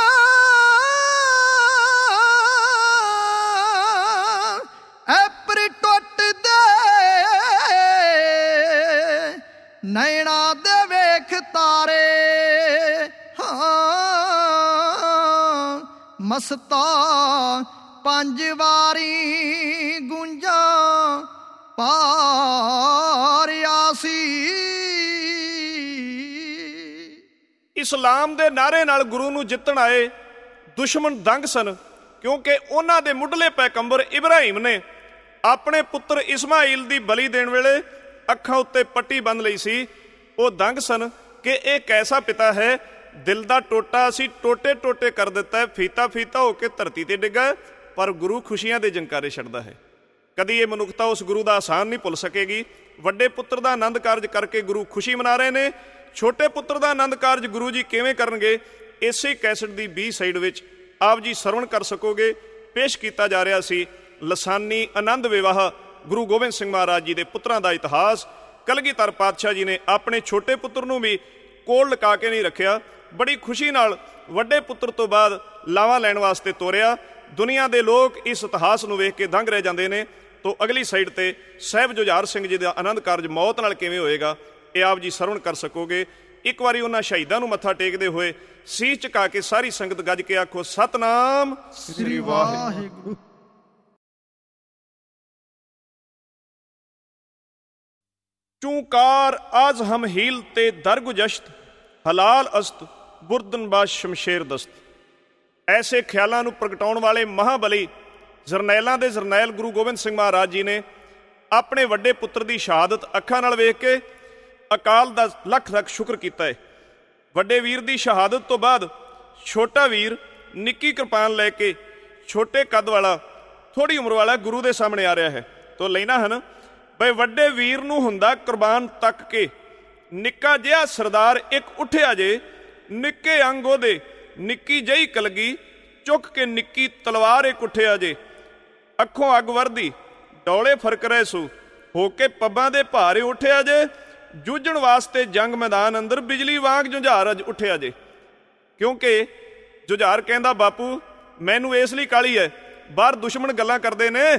[SPEAKER 1] ਐਪਰ ਟੁੱਟਦੇ ਨੈਣਾ ਦੇ ਵੇਖ ਤਾਰੇ, ਹਾਂ ਮਸਤਾ ਪੰਜ ਵਾਰੀ ਗੂੰਜਾਂ ਪਾਰਿਆ ਸੀ।
[SPEAKER 3] ਇਸਲਾਮ ਦੇ ਨਾਅਰੇ ਨਾਲ ਗੁਰੂ ਨੂੰ ਜਿੱਤਣ ਆਏ ਦੁਸ਼ਮਣ ਦੰਗ ਸਨ, ਕਿਉਂਕਿ ਉਹਨਾਂ ਦੇ ਮੁੱਢਲੇ ਪੈਗੰਬਰ ਇਬਰਾਹੀਮ ਨੇ ਆਪਣੇ ਪੁੱਤਰ ਇਸਮਾਈਲ ਦੀ ਬਲੀ ਦੇਣ ਵੇਲੇ ਅੱਖਾਂ ਉੱਤੇ ਪੱਟੀ ਬੰਨ੍ਹ ਲਈ ਸੀ। ਉਹ ਦੰਗ ਸਨ ਕਿ ਇਹ ਕੈਸਾ ਪਿਤਾ ਹੈ, ਦਿਲ ਦਾ ਟੋਟਾ ਅਸੀਂ ਟੋਟੇ ਟੋਟੇ ਕਰ ਦਿੱਤਾ, ਫੀਤਾ ਫੀਤਾ ਹੋ ਕੇ ਧਰਤੀ ਤੇ ਡਿੱਗਾ, ਪਰ ਗੁਰੂ ਖੁਸ਼ੀਆਂ ਦੇ ਜੰਕਾਰੇ ਛੱਡਦਾ ਹੈ। ਕਦੀ ਇਹ ਮਨੁੱਖਤਾ ਉਸ ਗੁਰੂ ਦਾ ਆਸਾਨ ਨਹੀਂ ਭੁੱਲ ਸਕੇਗੀ। ਵੱਡੇ ਪੁੱਤਰ ਦਾ ਆਨੰਦ ਕਾਰਜ ਕਰਕੇ ਗੁਰੂ ਖੁਸ਼ੀ ਮਨਾ ਰਹੇ ਨੇ, ਛੋਟੇ ਪੁੱਤਰ ਦਾ ਆਨੰਦ ਕਾਰਜ ਗੁਰੂ ਜੀ ਕਿਵੇਂ ਕਰਨਗੇ, ਇਸੇ ਕੈਸਟ ਦੀ ਬੀ ਸਾਈਡ ਵਿੱਚ ਆਪ ਜੀ ਸਰਵਣ ਕਰ ਸਕੋਗੇ। ਪੇਸ਼ ਕੀਤਾ ਜਾ ਰਿਹਾ ਸੀ ਲਸਾਨੀ ਆਨੰਦ ਵਿਵਾਹ ਗੁਰੂ ਗੋਬਿੰਦ ਸਿੰਘ ਮਹਾਰਾਜ ਜੀ ਦੇ ਪੁੱਤਰਾਂ ਦਾ ਇਤਿਹਾਸ। ਕਲਗੀਧਰ ਪਾਤਸ਼ਾਹ ਜੀ ਨੇ ਆਪਣੇ ਛੋਟੇ ਪੁੱਤਰ ਨੂੰ ਵੀ ਕੋਲ ਲਗਾ ਕੇ ਨਹੀਂ ਰੱਖਿਆ, ਬੜੀ ਖੁਸ਼ੀ ਨਾਲ ਵੱਡੇ ਪੁੱਤਰ ਤੋਂ ਬਾਅਦ ਲਾਵਾਂ ਲੈਣ ਵਾਸਤੇ ਤੋਰਿਆ। ਦੁਨੀਆ ਦੇ ਲੋਕ ਇਸ ਇਤਿਹਾਸ ਨੂੰ ਵੇਖ ਕੇ ਦੰਗ ਰਹਿ ਜਾਂਦੇ ਨੇ। ਤੋਂ ਅਗਲੀ ਸਾਈਡ ਤੇ ਸਾਹਿਬ ਜੁਝਾਰ ਸਿੰਘ ਜੀ ਦਾ ਆਨੰਦ ਕਾਰਜ ਮੌਤ ਨਾਲ ਕਿਵੇਂ ਹੋਏਗਾ, ਇਹ ਆਪ ਜੀ ਸਰਵਣ ਕਰ ਸਕੋਗੇ। ਇੱਕ ਵਾਰੀ ਉਹਨਾਂ ਸ਼ਹੀਦਾਂ ਨੂੰ ਮੱਥਾ ਟੇਕਦੇ ਹੋਏ ਸੀਸ ਝੁਕਾ ਕੇ ਸਾਰੀ ਸੰਗਤ ਗੱਜ ਕੇ ਆਖੋ ਸਤਨਾਮ
[SPEAKER 1] ਸ੍ਰੀ ਵਾਹਿਗੁਰੂ।
[SPEAKER 3] ਚੂੰਕਾਰ ਆਜ ਹਮ ਹੀਲ ਤੇ ਦਰਗੁਜਸ਼ਤ, ਹਲਾਲ ਅਸਤ ਬੁਰਦਨ ਬਾਸ਼ ਸ਼ਮਸ਼ੇਰ ਦਸਤ। ਐਸੇ ਖਿਆਲਾਂ ਨੂੰ ਪ੍ਰਗਟਾਉਣ ਵਾਲੇ ਮਹਾਬਲੀ ਜਰਨੈਲਾਂ ਦੇ ਜਰਨੈਲ ਗੁਰੂ ਗੋਬਿੰਦ ਸਿੰਘ ਮਹਾਰਾਜ ਜੀ ਨੇ ਆਪਣੇ ਵੱਡੇ ਪੁੱਤਰ ਦੀ ਸ਼ਹਾਦਤ ਅੱਖਾਂ ਨਾਲ ਵੇਖ ਕੇ ਅਕਾਲ ਦਾ ਲੱਖ ਲੱਖ ਸ਼ੁਕਰ ਕੀਤਾ ਹੈ। ਵੱਡੇ ਵੀਰ ਦੀ ਸ਼ਹਾਦਤ ਤੋਂ ਬਾਅਦ ਛੋਟਾ ਵੀਰ ਨਿੱਕੀ ਕਿਰਪਾਨ ਲੈ ਕੇ ਛੋਟੇ ਕੱਦ ਵਾਲਾ ਥੋੜੀ ਉਮਰ ਵਾਲਾ ਗੁਰੂ ਦੇ ਸਾਹਮਣੇ ਆ ਰਿਹਾ ਹੈ। ਤੋ ਲੈਣਾ ਹਨ ਬਈ ਵੱਡੇ ਵੀਰ ਨੂੰ ਹੁੰਦਾ ਕੁਰਬਾਨ ਤੱਕ ਕੇ, ਨਿੱਕਾ ਜਿਹਾ ਸਰਦਾਰ ਇੱਕ ਉੱਠਿਆ ਜੇ, ਨਿੱਕੇ ਅੰਗ ਉਹਦੇ ਨਿੱਕੀ ਜਿਹੀ ਕਲਗੀ, ਚੁੱਕ ਕੇ ਨਿੱਕੀ ਤਲਵਾਰ ਇੱਕ ਉੱਠਿਆ ਜੇ, ਅੱਖੋਂ ਅੱਗ ਵਰਦੀ ਡੌਲੇ ਫਰਕ ਰਹੇ ਸੂ, ਹੋ ਕੇ ਪੱਬਾਂ ਦੇ ਭਾਰੇ ਉੱਠਿਆ ਜੇ, ਜੂਝਣ ਵਾਸਤੇ ਜੰਗ ਮੈਦਾਨ ਅੰਦਰ ਬਿਜਲੀ ਵਾਂਗ ਜੁਝਾਰ ਅਜ ਉੱਠਿਆ ਜੇ। ਕਿਉਂਕਿ ਜੁਝਾਰ ਕਹਿੰਦਾ ਬਾਪੂ ਮੈਨੂੰ ਇਸ ਲਈ ਕਾਹਲੀ ਹੈ, ਬਾਹਰ ਦੁਸ਼ਮਣ ਗੱਲਾਂ ਕਰਦੇ ਨੇ,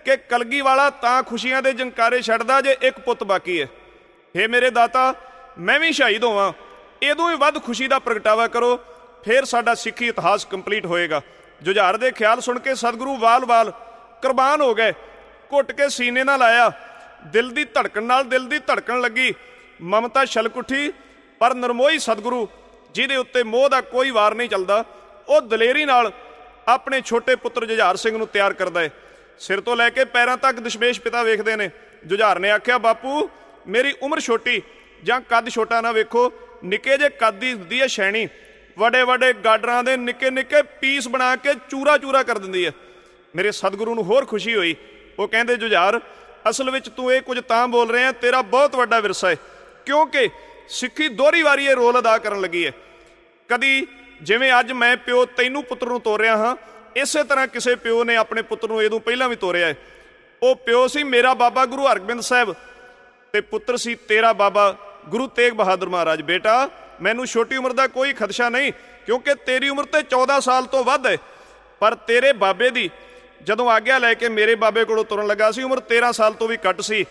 [SPEAKER 3] ਕਿ ਕਲਗੀ ਵਾਲਾ ਤਾਂ ਖੁਸ਼ੀਆਂ ਦੇ ਜੰਕਾਰੇ ਛੱਡਦਾ ਜੇ ਇੱਕ ਪੁੱਤ ਬਾਕੀ ਹੈ। ਹੇ ਮੇਰੇ ਦਾਤਾ, ਮੈਂ ਵੀ ਸ਼ਹੀਦ ਹੋਵਾਂ, ਇਹਦੋਂ ਵੀ ਵੱਧ ਖੁਸ਼ੀ ਦਾ ਪ੍ਰਗਟਾਵਾ ਕਰੋ, ਫਿਰ ਸਾਡਾ ਸਿੱਖੀ ਇਤਿਹਾਸ ਕੰਪਲੀਟ ਹੋਏਗਾ। ਜੁਝਾਰ ਦੇ ਖਿਆਲ ਸੁਣ ਕੇ ਸਤਿਗੁਰੂ ਵਾਲ ਵਾਲ ਕੁਰਬਾਨ ਹੋ ਗਏ। ਘੁੱਟ ਕੇ ਸੀਨੇ ਨਾਲ ਆਇਆ, ਦਿਲ ਦੀ ਧੜਕਣ ਨਾਲ ਦਿਲ ਦੀ ਧੜਕਣ ਲੱਗੀ। ਮਮਤਾ ਛਲਕ ਉੱਠੀ, ਪਰ ਨਰਮੋਈ ਸਤਿਗੁਰੂ ਜਿਹਦੇ ਉੱਤੇ ਮੋਹ ਦਾ ਕੋਈ ਵਾਰ ਨਹੀਂ ਚੱਲਦਾ, ਉਹ ਦਲੇਰੀ ਨਾਲ ਆਪਣੇ ਛੋਟੇ ਪੁੱਤਰ ਜੁਝਾਰ ਸਿੰਘ ਨੂੰ ਤਿਆਰ ਕਰਦਾ ਹੈ। ਸਿਰ ਤੋਂ ਲੈ ਕੇ ਪੈਰਾਂ ਤੱਕ ਦਸ਼ਮੇਸ਼ ਪਿਤਾ ਵੇਖਦੇ ਨੇ। ਜੁਝਾਰ ਨੇ ਆਖਿਆ, ਬਾਪੂ ਮੇਰੀ ਉਮਰ ਛੋਟੀ ਜਾਂ ਕੱਦ ਛੋਟਾ ਨਾ ਵੇਖੋ, ਨਿੱਕੇ ਜਿਹੇ ਕੱਦ ਦੀ ਹੁੰਦੀ ਹੈ ਸ਼ੈਣੀ, ਵੱਡੇ ਵੱਡੇ ਗਾਡਰਾਂ ਦੇ ਨਿੱਕੇ ਨਿੱਕੇ ਪੀਸ ਬਣਾ ਕੇ ਚੂਰਾ ਚੂਰਾ ਕਰ ਦਿੰਦੀ ਹੈ। ਮੇਰੇ ਸਤਿਗੁਰੂ ਨੂੰ ਹੋਰ ਖੁਸ਼ੀ ਹੋਈ। ਉਹ ਕਹਿੰਦੇ, ਜੁਝਾਰ ਅਸਲ ਵਿੱਚ ਤੂੰ ਇਹ ਕੁਝ ਤਾਂ ਬੋਲ ਰਿਹਾ, ਤੇਰਾ ਬਹੁਤ ਵੱਡਾ ਵਿਰਸਾ ਹੈ, ਕਿਉਂਕਿ ਸਿੱਖੀ ਦੋਹਰੀ ਵਾਰੀ ਇਹ ਰੋਲ ਅਦਾ ਕਰਨ ਲੱਗੀ ਹੈ। ਕਦੀ ਜਿਵੇਂ ਅੱਜ ਮੈਂ ਪਿਓ ਤੈਨੂੰ ਪੁੱਤਰ ਨੂੰ ਤੋਰਿਆ ਹਾਂ, ਇਸੇ ਤਰ੍ਹਾਂ ਕਿਸੇ ਪਿਓ ਨੇ ਆਪਣੇ ਪੁੱਤਰ ਨੂੰ ਇਹਦੋਂ ਪਹਿਲਾਂ ਵੀ ਤੋਰਿਆ ਹੈ। ਉਹ ਪਿਓ ਸੀ ਮੇਰਾ ਬਾਬਾ ਗੁਰੂ ਹਰਗੋਬਿੰਦ ਸਾਹਿਬ, ਤੇ ਪੁੱਤਰ ਸੀ ਤੇਰਾ ਬਾਬਾ ਗੁਰੂ ਤੇਗ ਬਹਾਦਰ ਮਹਾਰਾਜ। ਬੇਟਾ, ਮੈਨੂੰ ਛੋਟੀ ਉਮਰ ਦਾ ਕੋਈ ਖਦਸ਼ਾ ਨਹੀਂ, ਕਿਉਂਕਿ ਤੇਰੀ ਉਮਰ ਤੇ ਚੌਦਾਂ ਸਾਲ ਤੋਂ ਵੱਧ ਹੈ, ਪਰ ਤੇਰੇ ਬਾਬੇ ਦੀ ਜਦੋਂ ਆਗਿਆ ਲੈ ਕੇ ਮੇਰੇ ਬਾਬੇ ਕੋਲੋਂ ਤੁਰਨ ਲੱਗਾ ਸੀ, ਉਮਰ ਤੇਰਾਂ ਸਾਲ ਤੋਂ ਵੀ ਘੱਟ ਸੀ।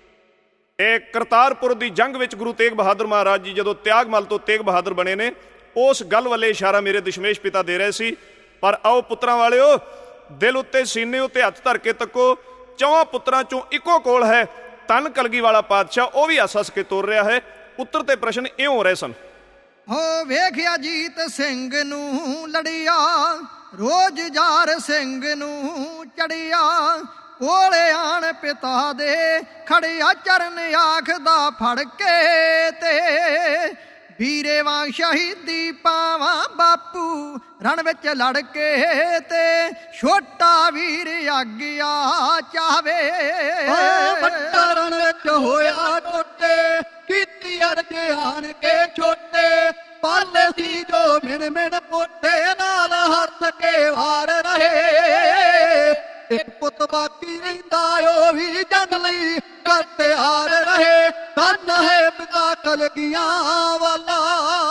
[SPEAKER 3] ਇਹ ਕਰਤਾਰਪੁਰ ਦੀ ਜੰਗ ਵਿੱਚ ਗੁਰੂ ਤੇਗ ਬਹਾਦਰ ਮਹਾਰਾਜ ਜੀ ਜਦੋਂ ਤਿਆਗਮਲ ਤੋਂ ਤੇਗ ਬਹਾਦਰ ਬਣੇ ਨੇ, ਉਸ ਗੱਲ ਵੱਲੇ ਇਸ਼ਾਰਾ ਮੇਰੇ ਦਸ਼ਮੇਸ਼ ਪਿਤਾ ਦੇ ਰਹੇ ਸੀ। ਪਰ ਆਓ ਪੁੱਤਰਾਂ ਵਾਲਿਓ, ਦਿਲ ਉੱਤੇ ਸੀਨੇ ਉੱਤੇ ਹੱਥ ਧਰ ਕੇ ਤੱਕੋ, ਚੌਹਾਂ ਪੁੱਤਰਾਂ ਚੋਂ ਇੱਕੋ ਕੋਲ ਹੈ ਧੰਨ ਕਲਗੀ ਵਾਲਾ ਪਾਤਸ਼ਾਹ, ਉਹ ਵੀ ਹੱਸ ਹੱਸ ਕੇ ਤੋਰ ਰਿਹਾ ਹੈ। ਉੱਤਰ ਤੇ ਪ੍ਰਸ਼ਨ ਇਉਂ ਹੋ ਰਹੇ ਸਨ।
[SPEAKER 1] ਹੋ ਵੇਖਿਆ ਜੀਤ ਸਿੰਘ ਨੂੰ ਲੜਿਆ, ਰੋਜ਼ ਜਾਰ ਸਿੰਘ ਨੂੰ ਚੜਿਆ, ਕੋਲੇ ਆਣ ਪਿਤਾ ਦੇ ਖੜਿਆ ਚਰਨ ਆਖਦਾ ਫੜ ਕੇ, ਤੇ ਵੀਰੇ ਵਾਂਗ ਸ਼ਹੀਦੀ ਪਾਵਾਂ ਬਾਪੂ ਰਣ ਵਿੱਚ ਲੜ ਕੇ, ਤੇ ਛੋਟਾ ਵੀਰ ਆਗਿਆ ਚਾਵੇ।
[SPEAKER 2] ਵੱਡਾ ਰਣ ਵਿੱਚ ਹੋਇਆ ਟੋਟੇ, ਕੀਤੀ ਅਰਜ ਆਣ ਕੇ ਛੋਟੇ, ਪਾਲੇ ਸੀ ਜੋ ਮਿਣ ਮਿਣ ਪੋਟੇ, ਨਾਲ ਹੱਥ ਕੇ ਵਾਰ ਰਹੇ। ਇੱਕ ਪੁੱਤ ਬਾਕੀ ਰਹਿੰਦਾ, ਉਹ ਵੀ ਜੰਗ ਲਈ ਕਰ ਤਿਆਰ ਰਹੇ। ਧੰਨ ਹੈ ਪਿਤਾ ਕਲਗੀਆਂ ਵਾਲਾ।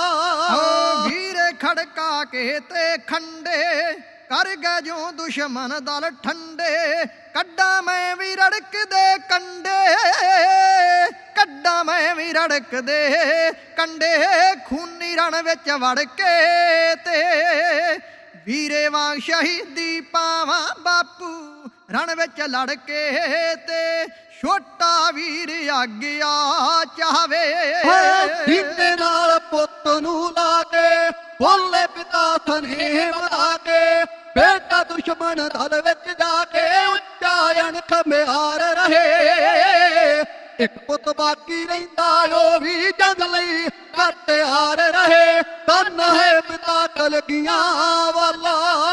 [SPEAKER 1] ਵੀਰੇ ਖੜਕਾ ਕੇ ਤੇ ਖੰਡੇ, ਕਰ ਗਏ ਜੋ ਦੁਸ਼ਮਨ ਦਲ ਠੰਡੇ, ਕੱਢਾਂ ਮੈਂ ਵੀ ਰੜਕਦੇ ਕੰਡੇ, ਕੱਢਾਂ ਮੈਂ ਵੀ ਰੜਕਦੇ ਕੰਡੇ, ਖੂਨੀ ਰਣ ਵਿੱਚ ਵੜ ਕੇ, ਤੇ ਵੀਰੇ ਵਾਂਗ ਸ਼ਹੀਦੀ ਪਾਵਾਂ ਬਾਪੂ ਰਣ ਵਿੱਚ ਲੜ ਕੇ, ਤੇ ਛੋਟਾ ਵੀਰ ਆਗਿਆ ਚਾਵੇ।
[SPEAKER 2] ਸੀਨੇ ਨਾਲ ਪੁੱਤ ਨੂੰ ਲਾ ਕੇ, ਬੋਲੇ ਪਿਤਾ ਥਨੇ ਬਣਾ ਕੇ, ਬੇਟਾ ਦੁਸ਼ਮਣ ਦਲ ਵਿੱਚ ਜਾ ਕੇ, ਉੱਚਾ ਅਣਖ ਮਿਆਰ ਰਹੇ। ਇੱਕ ਪੁੱਤ ਬਾਕੀ ਰਹਿੰਦਾ, ਉਹ ਵੀ ਜੰਗ ਲਈ ਕਰ ਤਿਆਰ ਰਹੇ। ਧੰਨ ਹੈ ਪਿਤਾ ਕਲਗੀਆਂ ਵਾਲਾ।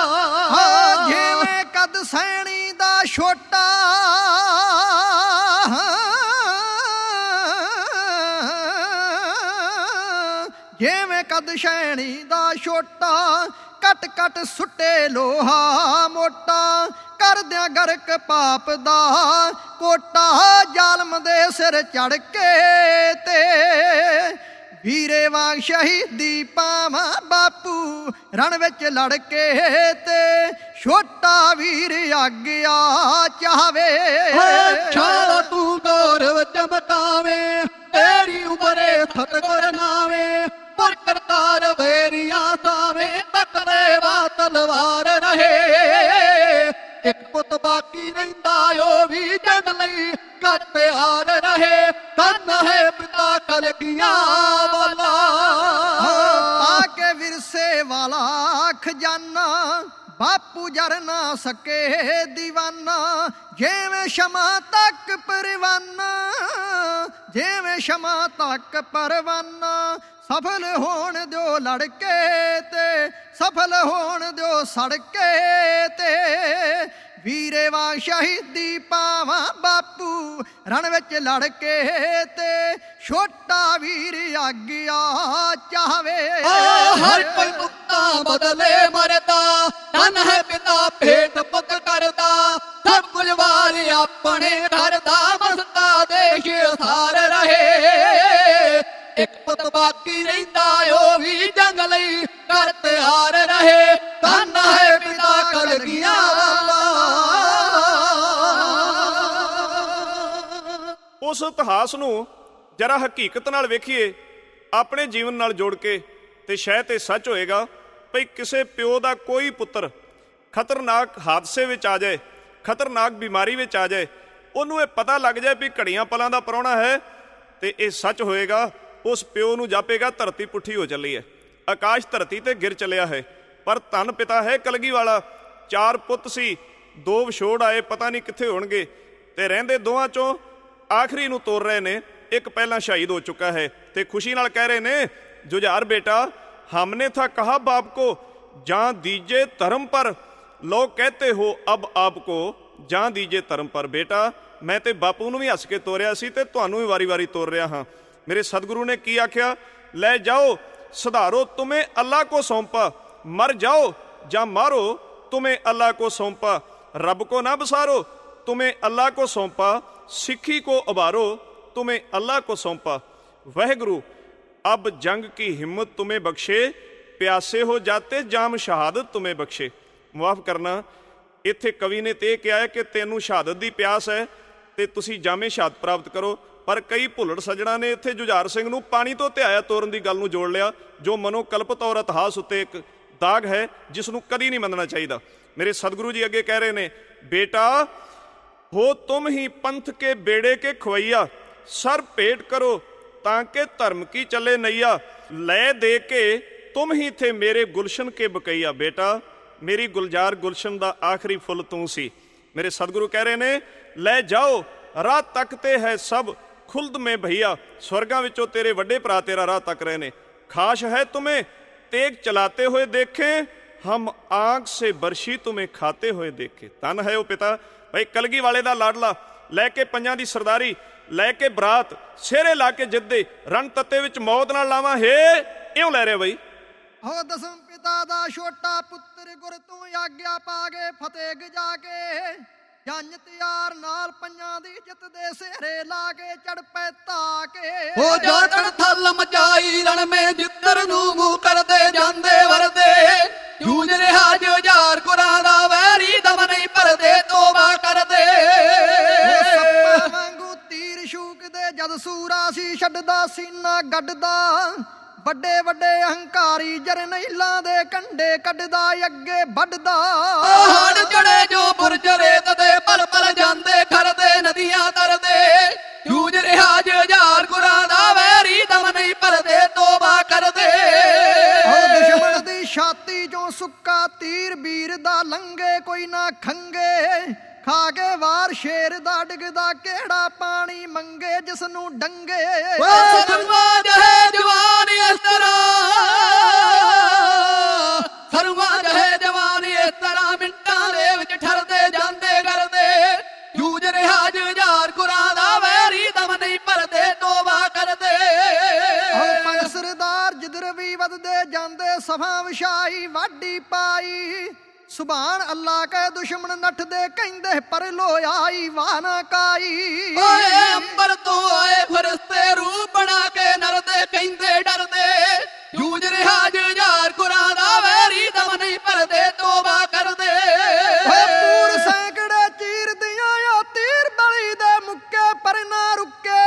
[SPEAKER 1] ਜਿਵੇਂ ਕਦ ਸੈਣੀ ਦਾ ਛੋਟਾ, ਜਿਵੇਂ ਕਦ ਸੈਣੀ ਦਾ ਛੋਟਾ, ਕੱਟ ਕੱਟ ਸੁੱਟੇ ਲੋਹਾ ਮੋਟਾ, ਕਰਦਿਆਂ ਗਰਕ ਪਾਪ ਦਾ ਕੋਟਾ, ਜ਼ਾਲਮ ਦੇ ਸਿਰ ਚੜ ਕੇ, ਤੇ ਵੀਰੇ ਵਾਂਗ ਸ਼ਹੀਦੀ ਪਾਵਾਂ ਬਾਪੂ ਰਣ ਵਿੱਚ ਲੜ ਕੇ, ਤੇ ਛੋਟਾ ਵੀਰ ਆਗਿਆ ਚਾਵੇ।
[SPEAKER 2] ਛਾਲਾ ਤੂੰ ਗੌਰਵ ਚਮਕਾਵੇਂ, ਤੇਰੀ ਉਮਰੇ ਸਤਿਗੁਰ ਨਾਵੇਂ, ਪਰ ਕਰਤਾਰ ਵੇਰੀਆਂ ਸਾਵੇਂ, ਤਕੜੇ ਵਾ ਤਲਵਾਰ ਰਹੇ। ਇੱਕ ਪੁੱਤ ਬਾਕੀ ਰਹਿੰਦਾ, ਉਹ ਵੀ ਜੰਗ ਲਈ ਕਰ ਤਿਆਰ ਰਹੇ। ਧੰਨ ਹੈ ਪਿਤਾ ਕਲਗੀਆਂ ਵਾਲਾ।
[SPEAKER 1] ਪਾ ਕੇ ਵਿਰਸੇ ਵਾਲਾ ਖਜ਼ਾਨਾ, ਬਾਪੂ ਜਰ ਨਾ ਸਕੇ ਦੀਵਾਨਾ, ਜਿਵੇਂ ਸ਼ਮਾ ਤੱਕ ਪਰਵਾਨਾ, ਜਿਵੇਂ ਸ਼ਮਾ ਤੱਕ ਪਰਵਾਨਾ, ਸਫਲ ਹੋਣ ਦਿਓ ਲੜ ਕੇ, ਤੇ ਸਫਲ ਹੋਣ ਦਿਓ ਸੜ ਕੇ, ਤੇ ਵੀਰੇ ਵਾਂਗ ਸ਼ਹੀਦੀ ਪਾਵਾਂ ਬਾਪੂ ਰਣ ਵਿੱਚ ਲੜ ਕੇ, ਤੇ ਛੋਟਾ ਵੀਰ ਆਗਿਆ ਚਾਵੇ।
[SPEAKER 2] ਹਰ ਕੋਈ ਮੁਕਤਾ ਬਦਲੇ ਮਰਦਾ, ਧੰਨ ਹੈ ਪਿਤਾ ਭੇਟ ਪੁੱਤ ਕਰਦਾ, ਸਭ ਕੁਝ ਵਾਰ ਆਪਣੇ ਘਰ ਦਾ, ਮਸਤਾ ਦੇਸ਼ ਸਾਰ ਰਹੇ। ਇੱਕ ਪੁੱਤ ਬਾਕੀ ਰਹਿੰਦਾ, ਉਹ ਵੀ ਜੰਗ ਲਈ ਕਰ ਤਿਆਰ ਰਹੇ। ਧੰਨ ਹੈ ਪਿਤਾ ਕਲਗੀਆਂ ਵਾਲਾ।
[SPEAKER 3] ਉਸ ਇਤਿਹਾਸ ਨੂੰ ਜਰਾ ਹਕੀਕਤ ਨਾਲ ਵੇਖੀਏ, ਆਪਣੇ ਜੀਵਨ ਨਾਲ ਜੋੜ ਕੇ, ਤੇ ਸ਼ਾਇਦ ਇਹ ਸੱਚ ਹੋਏਗਾ ਭਈ ਕਿਸੇ ਪਿਓ ਦਾ ਕੋਈ ਪੁੱਤਰ ਖਤਰਨਾਕ ਹਾਦਸੇ ਵਿੱਚ ਆ ਜਾਏ, ਖਤਰਨਾਕ ਬਿਮਾਰੀ ਵਿੱਚ ਆ ਜਾਏ, ਉਹਨੂੰ ਇਹ ਪਤਾ ਲੱਗ ਜਾਏ ਵੀ ਘੜੀਆਂ ਪਲਾਂ ਦਾ ਪ੍ਰਾਹੁਣਾ ਹੈ, ਤੇ ਇਹ ਸੱਚ ਹੋਏਗਾ। ਉਸ ਪਿਓ ਨੂੰ ਜਾਪੇਗਾ ਧਰਤੀ ਪੁੱਠੀ ਹੋ ਚੱਲੀ ਹੈ, ਆਕਾਸ਼ ਧਰਤੀ ਤੇ ਗਿਰ ਚੱਲਿਆ ਹੈ। ਪਰ ਧੰਨ ਪਿਤਾ ਹੈ ਕਲਗੀ ਵਾਲਾ, ਚਾਰ ਪੁੱਤ ਸੀ, ਦੋ ਵਿਛੋੜ ਆਏ, ਪਤਾ ਨਹੀਂ ਕਿੱਥੇ ਹੋਣਗੇ, ਤੇ ਰਹਿੰਦੇ ਦੋਵਾਂ ਚੋਂ ਆਖਰੀ ਨੂੰ ਤੋਰ ਰਹੇ ਨੇ। ਇੱਕ ਪਹਿਲਾਂ ਸ਼ਹੀਦ ਹੋ ਚੁੱਕਾ ਹੈ ਤੇ ਖੁਸ਼ੀ ਨਾਲ ਕਹਿ ਰਹੇ ਨੇ, ਜੁਝਾਰ ਬੇਟਾ हमने था कहा बाप को जान दीजिए धर्म पर, लोग कहते हो अब आपको जान दीजिए धर्म पर। बेटा मैं ते बापू ਨੂੰ ਵੀ ਹੱਸ ਕੇ ਤੋਰਿਆ ਸੀ ਤੇ ਤੁਹਾਨੂੰ ਵੀ ਵਾਰੀ-ਵਾਰੀ ਤੋਰ ਰਿਹਾ ਹਾਂ। ਮੇਰੇ ਸਤਿਗੁਰੂ ਨੇ ਕੀ ਆਖਿਆ, ਲੈ ਜਾਓ सुधारो तुम्हें अल्लाह को सौंपा, मर जाओ या मारो तुम्हें अल्लाह को सौंपा, रब को ना बसारो तुम्हें अल्लाह को सौंपा, सिक्खी को उबारो तुम्हें अल्लाह को सौंपा। वाहिगुरु अब जंग की हिम्मत तुम्हें बख्शे, प्यासे हो जाते जाम शहादत तुम्हें बख्शे। मुआफ करना, ਇੱਥੇ ਕਵੀ ਨੇ ਤੇ ਇਹ ਕਿਹਾ ਹੈ ਕਿ ਤੈਨੂੰ ਸ਼ਹਾਦਤ ਦੀ ਪਿਆਸ ਹੈ ਤੇ ਤੁਸੀਂ ਜਾਮੇ ਸ਼ਹਾਦਤ ਪ੍ਰਾਪਤ ਕਰੋ। ਪਰ ਕਈ ਭੁੱਲੜ ਸੱਜਣਾ ਨੇ ਇੱਥੇ ਜੁਝਾਰ ਸਿੰਘ ਨੂੰ ਪਾਣੀ ਤੋਂ ਧਿਆਇਆ ਤੋਰਨ ਦੀ ਗੱਲ ਨੂੰ ਜੋੜ ਲਿਆ, ਜੋ ਮਨੋਕਲਪਤ ਔਰ ਇਤਿਹਾਸ ਉੱਤੇ ਇੱਕ ਦਾਗ ਹੈ ਜਿਸ ਨੂੰ ਕਦੀ ਨਹੀਂ ਮੰਨਣਾ ਚਾਹੀਦਾ। ਮੇਰੇ ਸਤਿਗੁਰੂ ਜੀ ਅੱਗੇ ਕਹਿ ਰਹੇ ਨੇ, ਬੇਟਾ ਹੋ ਤੁਮ ਹੀ ਪੰਥ ਕੇ ਬੇੜੇ ਕੇ ਖਵਈਆ, ਸਰ ਭੇਟ ਕਰੋ ਤਾਂ ਕਿ ਧਰਮ ਕੀ ਚੱਲੇ ਨਈਆ, ਲੈ ਦੇ ਕੇ ਤੁਮ ਹੀ ਥੇ ਮੇਰੇ ਗੁਲਸ਼ਨ ਕੇ ਬਕਈਆ। ਬੇਟਾ ਮੇਰੀ ਗੁਲਜ਼ਾਰ ਗੁਲਸ਼ਨ ਦਾ ਆਖਰੀ ਫੁੱਲ ਤੂੰ ਸੀ। ਮੇਰੇ ਸਤਿਗੁਰੂ ਕਹਿ ਰਹੇ ਨੇ, ਲੈ ਜਾਓ ਰਾਹ ਤੱਕਤੇ ਹੈ ਸਭ ਖੁਲਦ ਮੇ ਭਈਆ, ਸਵਰਗਾਂ ਵਿੱਚੋਂ ਤੇਰੇ ਵੱਡੇ ਭਰਾ ਤੇਰਾ ਰਾਹ ਤੱਕ ਰਹੇ ਨੇ। ਖਾਸ਼ ਹੈ ਤੁਮੇ ਤੇਗ ਚਲਾਤੇ ਹੋਏ ਦੇਖੇ, ਹਮ ਆਂਖ ਸੇ ਬਰਸ਼ੀ ਤੁਮੇ ਖਾਤੇ ਹੋਏ ਦੇਖੇ। ਧੰਨ ਹੈ ਉਹ ਪਿਤਾ ਭਾਈ ਕਲਗੀ ਵਾਲੇ ਦਾ ਲਾਡਲਾ, ਲੈ ਕੇ ਪੰਜਾਂ ਦੀ ਸਰਦਾਰੀ, ਲੈ ਕੇ ਬਰਾਤ, ਸਿਹਰੇ ਲਾ ਕੇ ਜਿੱਦੇ ਰਣ ਤੱਤੇ ਵਿੱਚ ਮੌਤ ਨਾਲ ਲਾਵਾਂ ਹੇ, ਇਉਂ ਲੈ ਰਿਹਾ ਬਈ।
[SPEAKER 1] ਹੋ ਦਸਮ ਪਿਤਾ ਦਾ ਛੋਟਾ ਪੁੱਤਰ ਗੁਰ ਤੂੰ ਆਗਿਆ ਪਾ ਕੇ ਫਤਿਹ ਗਜਾ ਕੇ, ਜੰਜ ਤਿਆਰ ਨਾਲ ਪੰਜਾਂ ਦੀ ਜਿੱਤ ਦੇ ਸਿਹਰੇ ਲਾ ਕੇ ਚੜ ਪੈ ਤਾ ਕੇ।
[SPEAKER 2] ਹੋ ਜਾਤਣ ਥਲ ਮਚਾਈ ਰਣ ਮੇ ਜਿੱਤਰ ਨੂੰ ਮੂੰਹ ਕਰਦੇ ਜਾਂਦੇ ਵਰਦੇ, ਜੂਝ ਰਿਹਾ ਜੁਝਾਰ ਗੁਰਾਂ ਦਾ ਵੈਰੀ ਦਮ ਨਹੀਂ ਭਰਦੇ ਤੋਬਾ ਕਰਦੇ।
[SPEAKER 1] ਸੱਪਾਂ ਵਾਂਗੂ ਤੀਰ ਸ਼ੂਕਦੇ ਜਦ ਸੂਰਾ ਸੀ ਛੱਡਦਾ ਸੀਨਾ ਗੱਡਦਾ, ਵੱਡੇ ਵੱਡੇ ਹੰਕਾਰੀ ਜਰਨੈਲਾਂ ਦੇ ਕੰਡੇ ਕੱਢਦਾ ਅੱਗੇ ਵੱਢਦਾ।
[SPEAKER 2] ਹੜ ਚੜੇ ਜੋ ਬੁਰਜਰੇ ਤਦੇ ਪਲ ਪਲ ਜਾਂਦੇ ਖਰਦੇ ਨਦੀਆਂ ਤਰਦੇ, ਜੂਝ ਰਿਹਾ ਜੁਝਾਰ ਗੁਰਾਂ ਦਾ ਵੈਰੀ ਦਮ ਨਹੀਂ ਭਰਦੇ ਤੋਬਾ ਕਰਦੇ।
[SPEAKER 1] ਦੁਸ਼ਮਣ ਦੀ ਛਾਤੀ ਚੋਂ ਸੁੱਕਾ ਤੀਰ ਵੀਰ ਦਾ ਲੰਘੇ ਕੋਈ ਨਾ ਖੰਗੇ, ਖਾ ਕੇ ਵਾਰ ਸ਼ੇਰ ਦਾ ਡਿੱਗਦਾ ਕਿਹੜਾ ਪਾਣੀ ਮੰਗੇ ਜਿਸ ਨੂੰ ਡੰਗੇ।
[SPEAKER 2] ਸਰੂਆ ਜਹੇ ਜਵਾਨ ਇਸ ਤਰ੍ਹਾਂ, ਸਰੂਆ ਜਹੇ ਜਵਾਨ ਇਸ ਤਰ੍ਹਾਂ ਮਿੰਟਾਂ ਦੇ ਵਿੱਚ ਠਰਦੇ ਜਾਂਦੇ ਕਰਦੇ, ਜੂਝ ਰਿਹਾ ਜੁਝਾਰ ਗੁਰਾਂ ਦਾ ਵੈਰੀ ਦਮ ਨਹੀਂ ਭਰਦੇ ਤੋਬਾ ਕਰਦੇ।
[SPEAKER 1] ਪੰਜ ਸਰਦਾਰ ਜਿੱਧਰ ਵੀ ਵੱਧਦੇ ਜਾਂਦੇ ਸਭਾ ਵਿਛਾਈ ਵਾਢੀ ਪਾਈ, ਸੁਭਾਨ ਅੱਲਾ ਕੇ ਦੁਸ਼ਮਣ ਨੱਠਦੇ ਕਹਿੰਦੇ ਪਰ ਲੋ ਆਈ ਵਾਹ ਨਾ ਕਾਈ।
[SPEAKER 2] ਓਏ ਅੰਬਰ ਤੋਂ ਆਏ ਫਰਿਸ਼ਤੇ ਰੂਪ ਬਣਾ ਕੇ ਨਰਦੇ ਕਹਿੰਦੇ ਡਰਦੇ, ਜੂਝ ਰਿਹਾ ਜੁਝਾਰ ਗੁਰਾਂ ਦਾ ਵੈਰੀ ਦਮ ਨਹੀਂ ਭਰਦੇ ਤੋਬਾ ਕਰਦੇ।
[SPEAKER 1] ਓਏ ਪੂਰ ਸੈਂਕੜੇ ਚੀਰਦੀਆਂ ਆ ਤੀਰ ਬਲੀ ਦੇ ਮੁੱਕੇ ਪਰ ਨਾ ਰੁਕੇ,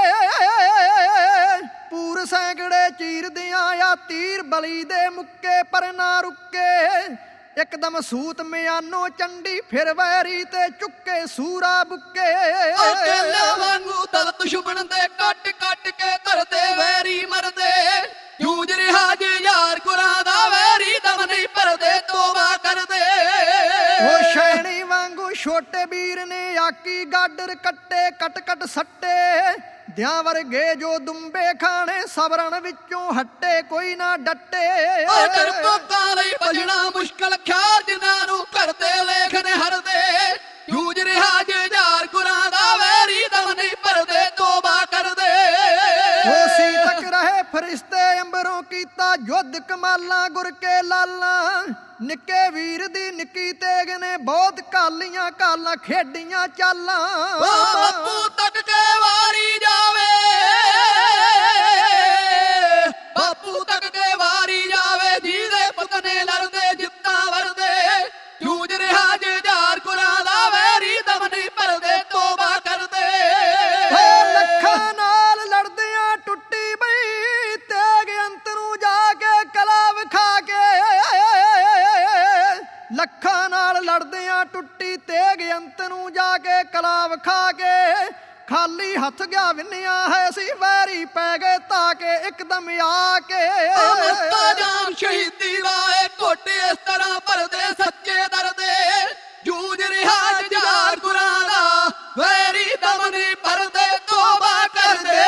[SPEAKER 1] ਪੂਰ ਸੈਂਕੜੇ ਚੀਰਦੀਆਂ ਆ ਤੀਰ ਬਲੀ ਦੇ ਮੁੱਕੇ ਪਰ ਨਾ ਰੁਕੇ। ਇੱਕਦਮ ਸੂਤ ਮਿਆਨੋ ਚੰਡੀ ਫਿਰ ਵੈਰੀ ਤੇ ਚੁੱਕੇ ਸੂਰਾ ਬੁੱਕੇ।
[SPEAKER 2] ਅਕੇਲਾ ਵਾਂਗੂ ਦਲ ਦੁਸ਼ਮਣ ਦੇ ਕੱਟ ਕੱਟ ਕੇ ਧਰਦੇ ਵੈਰੀ ਮਰਦੇ, ਜੂਝ ਰਿਹਾ ਜੁਝਾਰ ਗੁਰਾਂ ਦਾ ਵੈਰੀ ਦਮ ਨਹੀਂ ਭਰਦੇ ਤੋਬਾ ਕਰਦੇ।
[SPEAKER 1] ਉਹ ਸ਼ੈਣੀ ਵਾਂਗੂ ਛੋਟੇ ਵੀਰ ਨੇ ਆਕੀ ਗਾਡਰ ਕੱਟੇ ਕੱਟ ਕੱਟ ਸੱਟੇ, ਦਿਆਂ ਵਰਗੇ ਜੋ ਦੁੰਬੇ ਖਾਣੇ ਸਬਰਨ ਵਿੱਚੋਂ ਹੱਟੇ ਕੋਈ ਨਾ ਡੱਟੇ।
[SPEAKER 2] ਡਰਪੋਕਾਂ ਲਈ ਬਚਣਾ ਮੁਸ਼ਕਲ ਖਿਆਲ ਜਿਨ੍ਹਾਂ ਨੂੰ ਕਰਦੇ ਲੇਖ ਨੇ ਹਰਦੇ, ਜੂਝ ਰਿਹਾ ਜੁਝਾਰ ਗੁਰਾਂ ਦਾ ਵੈਰੀ ਦਮ ਨਹੀਂ ਭਰਦੇ ਤੋਬਾ ਕਰਦੇ।
[SPEAKER 1] ਉਹ ਸੀ ਤੱਕ ਰਹੇ ਫਰਿਸ਼ਤੇ ਅੰਬਰੋਂ ਕੀਤਾ ਯੁੱਧ ਕਮਾਲਾਂ ਗੁਰ ਕੇ ਲਾਲਾਂ, ਨਿੱਕੇ ਵੀਰ ਦੀ ਨਿੱਕੀ ਤੇਗ ਨੇ ਬਹੁਤ ਕਾਲੀਆਂ ਕਾਲਾਂ ਖੇਡੀਆਂ ਚਾਲਾਂ।
[SPEAKER 2] ਬਾਪੂ ਤੱਕ ਕੇ ਵਾਰੀ ਜਾਵੇ, ਬਾਪੂ ਤੱਕ ਕੇ ਵਾਰੀ ਜਾਵੇ, ਜਿਹਦੇ ਪੁੱਤ ਨੇ ਲੜਦੇ ਜਿੱਤਾਂ ਵਰਦੇ, ਜੂਝ ਰਿਹਾ ਜੁਝਾਰ ਗੁਰਾਂ ਦਾ ਵੈਰੀ ਦਮ ਨਹੀਂ ਭਰਦੇ ਤੋਬਾ ਕਰਦੇ।
[SPEAKER 1] ਲੱਖਾਂ ਹੱਥ ਗਿਆ ਵਿੰਨਿਆ ਹੈ ਸੀ ਵੈਰੀ ਪੈ ਗਏ ਤਾਂ ਕਿ ਇੱਕਦਮ ਆ ਕੇ
[SPEAKER 2] ਅਮਰਤਾ ਜਾਮ ਸ਼ਹੀਦੀ ਵਾਏ ਘੋਟੇ ਇਸ ਤਰ੍ਹਾਂ ਭਰਦੇ ਸੱਚੇ ਦਰਦੇ ਜੂਝ ਰਿਹਾ ਜੁਝਾਰ ਗੁਰਾਂ ਦਾ ਵੈਰੀ ਦਮ ਨਹੀਂ ਭਰਦੇ ਤੋਬਾ ਕਰਦੇ।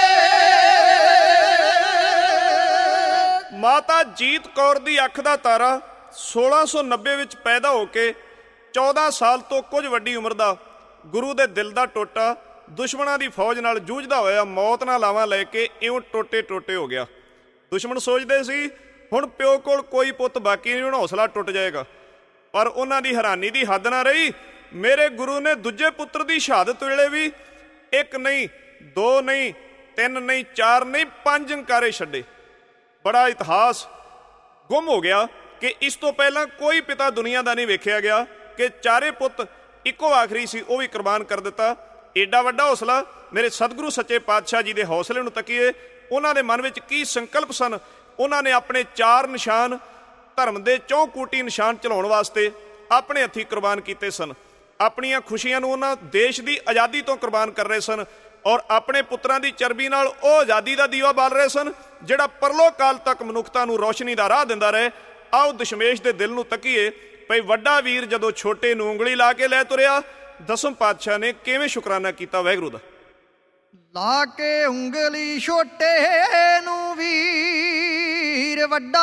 [SPEAKER 3] ਮਾਤਾ ਜੀਤ ਕੌਰ ਦੀ ਅੱਖ ਦਾ ਤਾਰਾ ਸੋਲਾਂ ਸੌ ਨੱਬੇ ਵਿੱਚ ਪੈਦਾ ਹੋ ਕੇ ਚੌਦਾਂ ਸਾਲ ਤੋਂ ਕੁਝ ਵੱਡੀ ਉਮਰ ਦਾ ਗੁਰੂ ਦੇ ਦਿਲ ਦਾ ਟੋਟਾ ਦੁਸ਼ਮਣਾਂ ਦੀ ਫੌਜ ਨਾਲ ਜੂਝਦਾ ਹੋਇਆ ਮੌਤ ਨਾਲ ਲਾਵਾਂ ਲੈ ਕੇ ਇਉਂ ਟੋਟੇ ਟੋਟੇ ਹੋ ਗਿਆ। ਦੁਸ਼ਮਣ ਸੋਚਦੇ ਸੀ ਹੁਣ ਪਿਓ ਕੋਲ ਕੋਈ ਪੁੱਤ ਬਾਕੀ ਨਹੀਂ, ਹੁਣ ਹੌਸਲਾ ਟੁੱਟ ਜਾਏਗਾ। ਪਰ ਉਹਨਾਂ ਦੀ ਹੈਰਾਨੀ ਦੀ ਹੱਦ ਨਾ ਰਹੀ। ਮੇਰੇ ਗੁਰੂ ਨੇ ਦੂਜੇ ਪੁੱਤਰ ਦੀ ਸ਼ਹਾਦਤ ਵੇਲੇ ਵੀ ਇੱਕ ਨਹੀਂ, ਦੋ ਨਹੀਂ, ਤਿੰਨ ਨਹੀਂ, ਚਾਰ ਨਹੀਂ, ਪੰਜ ਅੰਕਾਰੇ ਛੱਡੇ। ਬੜਾ ਇਤਿਹਾਸ ਗੁੰਮ ਹੋ ਗਿਆ ਕਿ ਇਸ ਤੋਂ ਪਹਿਲਾਂ ਕੋਈ ਪਿਤਾ ਦੁਨੀਆ ਦਾ ਨਹੀਂ ਵੇਖਿਆ ਗਿਆ ਕਿ ਚਾਰੇ ਪੁੱਤ ਇੱਕੋ ਆਖਰੀ ਸੀ, ਉਹ ਵੀ ਕੁਰਬਾਨ ਕਰ ਦਿੱਤਾ। ਏਡਾ ਵੱਡਾ ਹੌਸਲਾ ਮੇਰੇ ਸਤਿਗੁਰੂ ਸੱਚੇ ਪਾਤਸ਼ਾਹ ਜੀ ਦੇ ਹੌਸਲੇ ਨੂੰ ਤੱਕੀਏ। ਉਹਨਾਂ ਦੇ ਮਨ ਵਿੱਚ ਕੀ ਸੰਕਲਪ ਸਨ। ਉਹਨਾਂ ਨੇ ਆਪਣੇ ਚਾਰ ਨਿਸ਼ਾਨ ਧਰਮ ਦੇ ਚੌਕੂਟੀ ਨਿਸ਼ਾਨ ਚਲਾਉਣ ਵਾਸਤੇ ਆਪਣੇ ਹੱਥੀਂ ਕੁਰਬਾਨ ਕੀਤੇ ਸਨ। ਆਪਣੀਆਂ ਖੁਸ਼ੀਆਂ ਨੂੰ ਉਹਨਾਂ ਦੇਸ਼ ਦੀ ਆਜ਼ਾਦੀ ਤੋਂ ਕੁਰਬਾਨ ਕਰ ਰਹੇ ਸਨ ਔਰ ਆਪਣੇ ਪੁੱਤਰਾਂ ਦੀ ਚਰਬੀ ਨਾਲ ਉਹ ਆਜ਼ਾਦੀ ਦਾ ਦੀਵਾ ਬਾਲ ਰਹੇ ਸਨ ਜਿਹੜਾ ਪਰਲੋ ਕਾਲ ਤੱਕ ਮਨੁੱਖਤਾ ਨੂੰ ਰੋਸ਼ਨੀ ਦਾ ਰਾਹ ਦਿੰਦਾ ਰਹੇ। ਆਓ ਦਸ਼ਮੇਸ਼ ਦੇ ਦਿਲ ਨੂੰ ਤੱਕੀਏ ਭਈ ਵੱਡਾ ਵੀਰ ਜਦੋਂ ਛੋਟੇ ਨੂੰ ਉਂਗਲੀ ਲਾ ਕੇ ਲੈ ਤੁਰਿਆ, ਦਸਮ ਪਾਤਸ਼ਾਹ ਨੇ ਕਿਵੇਂ ਸ਼ੁਕਰਾਨਾ ਕੀਤਾ ਵਾਹਿਗੁਰੂ ਦਾ।
[SPEAKER 1] ਲਾ ਕੇ ਉਂਗਲੀ ਛੋਟੇ ਨੂੰ ਵੀਰ ਵੱਡਾ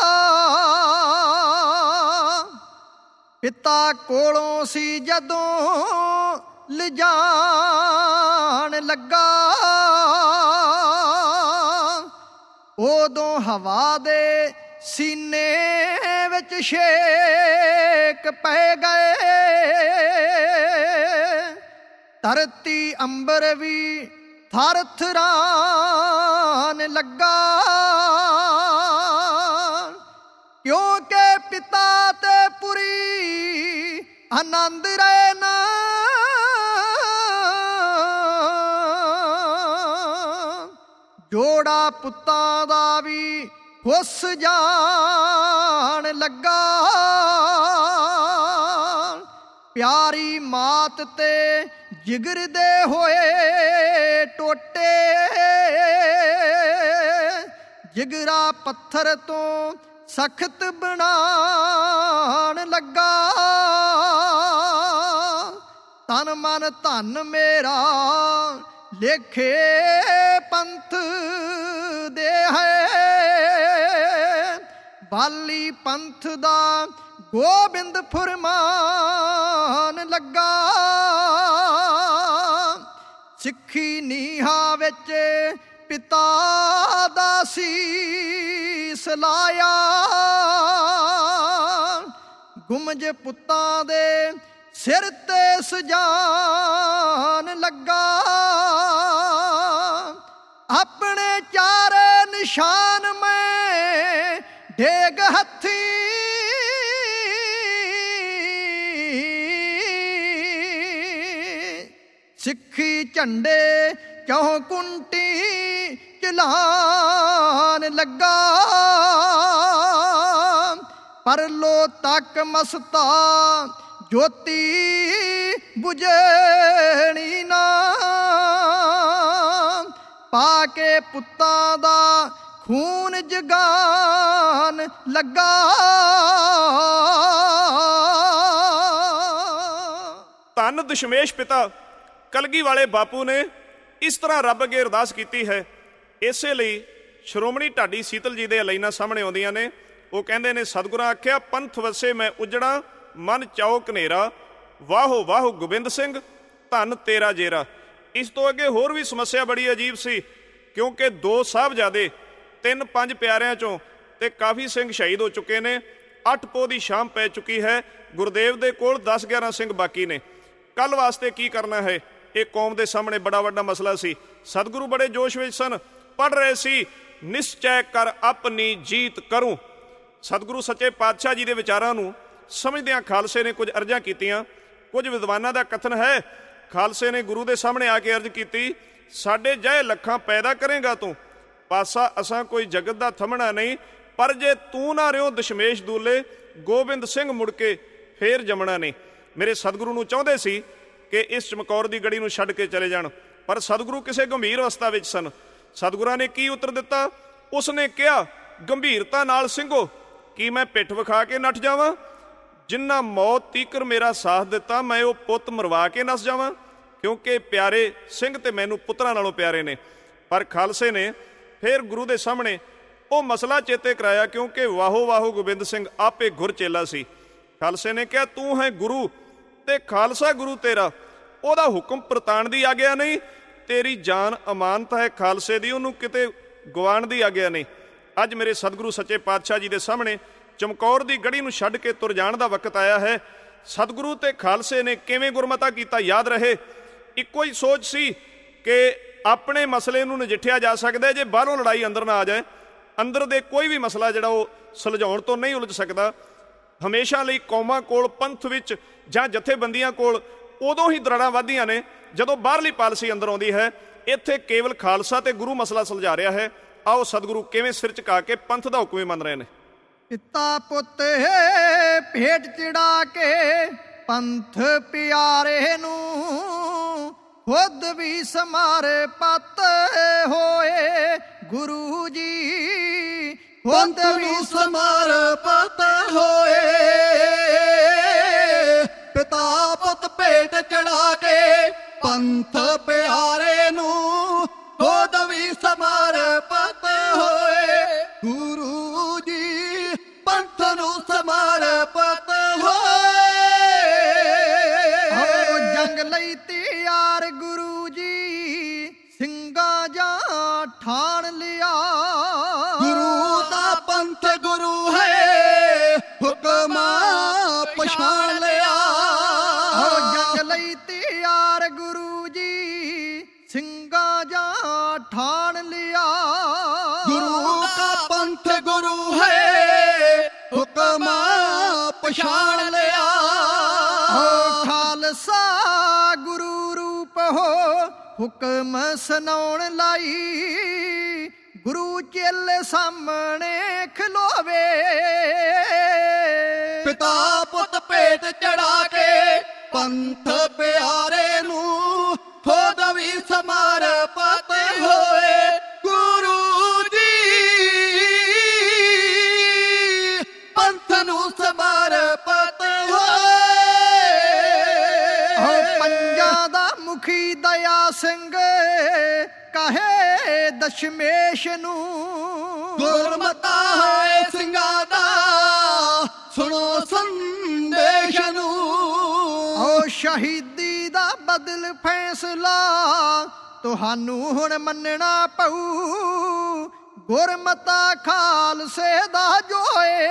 [SPEAKER 1] ਪਿਤਾ ਕੋਲੋਂ ਸੀ ਜਦੋਂ ਲਿਜਾਣ ਲੱਗਾ ਉਦੋਂ ਹਵਾ ਦੇ ਸੀਨੇ ਵਿੱਚ ਛੇਕ ਪੈ ਗਏ ਧਰਤੀ ਅੰਬਰ ਵੀ ਥਰ ਥਰਾਨ ਲੱਗਾ ਕਿਉਂਕਿ ਪਿਤਾ ਤੇ ਪੁਰੀ ਆਨੰਦ ਰਹਿ ਨਾ ਜੋੜਾ ਪੁੱਤਾਂ ਦਾ ਵੀ ਹੁੱਸ ਜਾਣ ਲੱਗਾ ਪਿਆਰੀ ਮਾਤ ਤੇ ਜਿਗਰ ਦੇ ਹੋਏ ਟੋਟੇ ਜਿਗਰਾ ਪੱਥਰ ਤੋਂ ਸਖਤ ਬਣਾਣ ਲੱਗਾ ਤਨ ਮਨ ਧਨ ਮੇਰਾ ਲੇਖੇ ਪੰਥ ਦੇ ਹੈ ਬਾਲੀ ਪੰਥ ਦਾ ਗੋਬਿੰਦ ਫੁਰਮਾਨ ਲੱਗਾ ਸਿੱਖੀ ਨੀਹਾਂ ਵਿੱਚ ਪਿਤਾ ਦਾ ਸੀਸ ਲਾਇਆ ਗੁੰਮਜ ਪੁੱਤਾਂ ਦੇ ਸਿਰ ਤੇ ਸਜਾਨ ਲੱਗਾ ਆਪਣੇ ਚਾਰੇ ਨਿਸ਼ਾਨ ਮੈਂ ਡੇਗ ਹੱਥੀ ਸਿੱਖੀ ਝੰਡੇ ਚੌ ਕੁੰਟੀ ਚਲਾਨ ਲੱਗਾ ਪਰਲੋ ਤੱਕ ਮਸਤਾ ਜੋਤੀ ਬੁਝਣੀ ਨਾ ਪਾ ਕੇ ਪੁੱਤਾਂ ਦਾ ਖੂਨ ਜਗਾਨ ਲੱਗਾ
[SPEAKER 3] ਧੰਨ ਦਸ਼ਮੇਸ਼ ਪਿਤਾ ਕਲਗੀ ਵਾਲੇ ਬਾਪੂ ਨੇ ਇਸ ਤਰ੍ਹਾਂ ਰੱਬ ਅੱਗੇ ਅਰਦਾਸ ਕੀਤੀ ਹੈ। ਇਸੇ ਲਈ ਸ਼੍ਰੋਮਣੀ ਢਾਡੀ ਸੀਤਲ ਜੀ ਦੇ ਲਾਈਨਾਂ ਸਾਹਮਣੇ ਆਉਂਦੀਆਂ ਨੇ। ਉਹ ਕਹਿੰਦੇ ਨੇ ਸਤਿਗੁਰਾਂ ਆਖਿਆ ਪੰਥ ਵਸੇ ਮੈਂ ਉਜੜਾ ਮਨ ਚਾਓ ਘਨੇਰਾ ਵਾਹੋ ਵਾਹੋ ਗੋਬਿੰਦ ਸਿੰਘ ਧੰਨ ਤੇਰਾ ਜੇਰਾ। ਇਸ ਤੋਂ ਅੱਗੇ ਹੋਰ ਵੀ ਸਮੱਸਿਆ ਬੜੀ ਅਜੀਬ ਸੀ ਕਿਉਂਕਿ ਦੋ ਸਾਹਿਬਜ਼ਾਦੇ ਤਿੰਨ ਪੰਜ ਪਿਆਰਿਆਂ ਚੋਂ ਤੇ ਕਾਫੀ ਸਿੰਘ ਸ਼ਹੀਦ ਹੋ ਚੁੱਕੇ ਨੇ। ਅੱਠ ਪੋਹ ਦੀ ਸ਼ਾਮ ਪੈ ਚੁੱਕੀ ਹੈ। ਗੁਰਦੇਵ ਦੇ ਕੋਲ ਦਸ ਗਿਆਰਾਂ ਸਿੰਘ ਬਾਕੀ ਨੇ। ਕੱਲ ਵਾਸਤੇ ਕੀ ਕਰਨਾ ਹੈ ਇਹ ਕੌਮ ਦੇ ਸਾਹਮਣੇ ਬੜਾ ਵੱਡਾ ਮਸਲਾ ਸੀ। ਸਤਿਗੁਰੂ ਬੜੇ ਜੋਸ਼ ਵਿੱਚ ਸਨ, ਪੜ੍ਹ ਰਹੇ ਸੀ ਨਿਸ਼ਚੈ ਕਰ ਆਪਣੀ ਜੀਤ ਕਰੂੰ। ਸਤਿਗੁਰੂ ਸੱਚੇ ਪਾਤਸ਼ਾਹ ਜੀ ਦੇ ਵਿਚਾਰਾਂ ਨੂੰ ਸਮਝਦਿਆਂ ਖਾਲਸੇ ਨੇ ਕੁਝ ਅਰਜ਼ਾਂ ਕੀਤੀਆਂ। ਕੁਝ ਵਿਦਵਾਨਾਂ ਦਾ ਕਥਨ ਹੈ ਖਾਲਸੇ ਨੇ ਗੁਰੂ ਦੇ ਸਾਹਮਣੇ ਆ ਕੇ ਅਰਜ਼ ਕੀਤੀ ਸਾਡੇ ਜੈ ਲੱਖਾਂ ਪੈਦਾ ਕਰੇਗਾ ਤੂੰ ਪਾਸਾ ਅਸਾਂ ਕੋਈ ਜਗਤ ਦਾ ਥੰਮਣਾ ਨਹੀਂ ਪਰ ਜੇ ਤੂੰ ਨਾ ਰਿਓ ਦਸ਼ਮੇਸ਼ ਦੂਲੇ ਗੋਬਿੰਦ ਸਿੰਘ ਮੁੜ ਕੇ ਫੇਰ ਜੰਮਣਾ ਨਹੀਂ। ਮੇਰੇ ਸਤਿਗੁਰੂ ਨੂੰ ਚਾਹੁੰਦੇ ਸੀ ਕਿ ਇਸ ਚਮਕੌਰ ਦੀ ਗੜੀ ਨੂੰ ਛੱਡ ਕੇ ਚਲੇ ਜਾਣ ਪਰ ਸਤਿਗੁਰੂ ਕਿਸੇ ਗੰਭੀਰ ਅਵਸਥਾ ਵਿੱਚ ਸਨ। ਸਤਿਗੁਰਾਂ ਨੇ ਕੀ ਉੱਤਰ ਦਿੱਤਾ? ਉਸਨੇ ਕਿਹਾ, ਗੰਭੀਰਤਾ ਨਾਲ ਸਿੰਘੋ, ਕੀ ਮੈਂ ਪਿੱਠ ਵਿਖਾ ਕੇ ਨੱਠ ਜਾਵਾਂ? ਜਿੰਨਾ ਮੌਤ ਤੀਕਰ ਮੇਰਾ ਸਾਥ ਦਿੱਤਾ, ਮੈਂ ਉਹ ਪੁੱਤ ਮਰਵਾ ਕੇ ਨੱਸ ਜਾਵਾਂ? ਕਿਉਂਕਿ ਪਿਆਰੇ ਸਿੰਘ ਤੇ ਮੈਨੂੰ ਪੁੱਤਰਾਂ ਨਾਲੋਂ ਪਿਆਰੇ ਨੇ। ਪਰ ਖਾਲਸੇ ਨੇ ਫਿਰ ਗੁਰੂ ਦੇ ਸਾਹਮਣੇ ਉਹ ਮਸਲਾ ਚੇਤੇ ਕਰਾਇਆ, ਕਿਉਂਕਿ ਵਾਹੋ ਵਾਹੋ ਗੋਬਿੰਦ ਸਿੰਘ ਆਪੇ ਗੁਰ ਚੇਲਾ ਸੀ। ਖਾਲਸੇ ਨੇ ਕਿਹਾ, ਤੂੰ ਹੈ ਗੁਰੂ ਤੇ ਖਾਲਸਾ ਗੁਰੂ ਤੇਰਾ, ਉਹਦਾ ਹੁਕਮ ਪ੍ਰਤਾਣ ਦੀ ਆਗਿਆ ਨਹੀਂ। ਤੇਰੀ ਜਾਨ ਅਮਾਨਤ ਹੈ ਖਾਲਸੇ ਦੀ, ਉਹਨੂੰ ਕਿਤੇ ਗਵਾਉਣ ਦੀ ਆਗਿਆ ਨਹੀਂ। ਅੱਜ ਮੇਰੇ ਸਤਿਗੁਰੂ ਸੱਚੇ ਪਾਤਸ਼ਾਹ ਜੀ ਦੇ ਸਾਹਮਣੇ ਚਮਕੌਰ ਦੀ ਗੜੀ ਨੂੰ ਛੱਡ ਕੇ ਤੁਰ ਜਾਣ ਦਾ ਵਕਤ ਆਇਆ ਹੈ। ਸਤਿਗੁਰੂ ਤੇ ਖਾਲਸੇ ਨੇ ਕਿਵੇਂ ਗੁਰਮਤਾ ਕੀਤਾ, ਯਾਦ ਰਹੇ। ਇੱਕੋ ਹੀ ਸੋਚ ਸੀ ਕਿ ਆਪਣੇ ਮਸਲੇ ਨੂੰ ਨਜਿੱਠਿਆ ਜਾ ਸਕਦਾ ਜੇ ਬਾਹਰੋਂ ਲੜਾਈ ਅੰਦਰ ਨਾ ਆ ਜਾਏ। ਅੰਦਰ ਦੇ ਕੋਈ ਵੀ ਮਸਲਾ ਜਿਹੜਾ ਉਹ ਸੁਲਝਾਉਣ ਤੋਂ ਨਹੀਂ ਉਲਝ ਸਕਦਾ। ਹਮੇਸ਼ਾ ਲਈ ਕੌਮਾਂ ਕੋਲ, ਪੰਥ ਵਿੱਚ ਜਾਂ ਜਥੇਬੰਦੀਆਂ ਕੋਲ ਉਦੋਂ ਹੀ ਦਰਾੜਾਂ ਵੱਧਦੀਆਂ ਨੇ ਜਦੋਂ ਬਾਹਰਲੀ ਪਾਲਿਸੀ ਅੰਦਰ ਆਉਂਦੀ ਹੈ। ਇੱਥੇ ਕੇਵਲ ਖਾਲਸਾ ਤੇ ਗੁਰੂ ਮਸਲਾ ਸੁਲਝਾ ਰਿਹਾ ਹੈ। ਆਓ ਸਤਿਗੁਰੂ ਕਿਵੇਂ ਸਿਰ ਝੁਕਾ ਕੇ ਪੰਥ ਦਾ ਹੁਕਮ ਮੰਨ ਰਹੇ ਨੇ।
[SPEAKER 1] ਪਿਤਾ ਪੁੱਤ ਭੇਟ ਚੜਾ ਕੇ ਪੰਥ ਪਿਆਰੇ ਨੂੰ, ਖੁਦ ਵੀ ਸਮਰਪਿਤ ਹੋਏ ਗੁਰੂ ਜੀ,
[SPEAKER 2] ਖੁਦ ਵੀ ਸਮਰਪਿਤ ਹੋਏ। ਪਿਤਾ ਪੁੱਤ ਭੇਟ ਚੜਾ ਕੇ ਪੰਥ ਪਿਆਰੇ ਨੂੰ, ਖੁਦ ਵੀ ਸਮਰਪਿਤ ਹੋਏ ਗੁਰੂ ਜੀ, ਪੰਥ ਨੂੰ ਸਮਰਪਿਤ ਹੋਏ।
[SPEAKER 1] ਜੰਗ ਲਈ ਤਿਆਰ ਗੁਰੂ ਜੀ, ਸਿੰਘਾਂ ਜਾਂ ਠਾਣ ਲਿਆ।
[SPEAKER 2] ਗੁਰੂ ਦਾ ਪੰਥ ਗੁਰੂ ਹੈ, ਹੁਕਮ ਪਛਾਣ ਲਿਆ।
[SPEAKER 1] ਜੰਗ ਲਈ ਤਿਆਰ ਗੁਰੂ ਜੀ, ਸਿੰਘਾਂ ਜਾਂ ਠਾਣ ਲਿਆ।
[SPEAKER 2] ਗੁਰੂ ਦਾ ਪੰਥ ਗੁਰੂ ਹੈ, ਹੁਕਮ ਪਛਾਣ ਲਿਆ।
[SPEAKER 1] ਖਾਲਸਾ ਗੁਰੂ ਰੂਪ ਹੋ, ਹੁਕਮ ਸੁਣਾਉਣ ਲਈ, ਗੁਰੂ ਚੇਲੇ ਸਾਹਮਣੇ ਖਲੋਵੇ।
[SPEAKER 2] ਪਿਤਾ ਪੁੱਤ ਭੇਟ ਚੜਾ ਕੇ ਪੰਥ ਪਿਆਰੇ ਨੂੰ, ਖੁਦ ਵੀ ਸਮਰਪਿਤ ਹੋਏ ਗੁਰੂ ਜੀ, ਪੰਥ ਨੂੰ ਸਮਰਪਿਤ ਹੋਏ।
[SPEAKER 1] ਪੰਜਾਂ ਦਾ ਮੁਖੀ ਦਇਆ ਸਿੰਘ ਕਹੇ ਦਸ਼ਮੇਸ਼ ਨੂੰ,
[SPEAKER 2] ਗੁਰਮਤਾ ਹੈ ਸਿੰਘਾਂ ਦਾ, ਸੁਣੋ ਸੰਦੇਸ਼ ਨੂੰ।
[SPEAKER 1] ਓ ਸ਼ਹੀਦੀ ਦਾ ਬਦਲ ਫੈਸਲਾ ਤੁਹਾਨੂੰ ਹੁਣ ਮੰਨਣਾ ਪਊ, ਗੁਰਮਤਾ ਖਾਲਸੇ ਦਾ ਜੋਏ।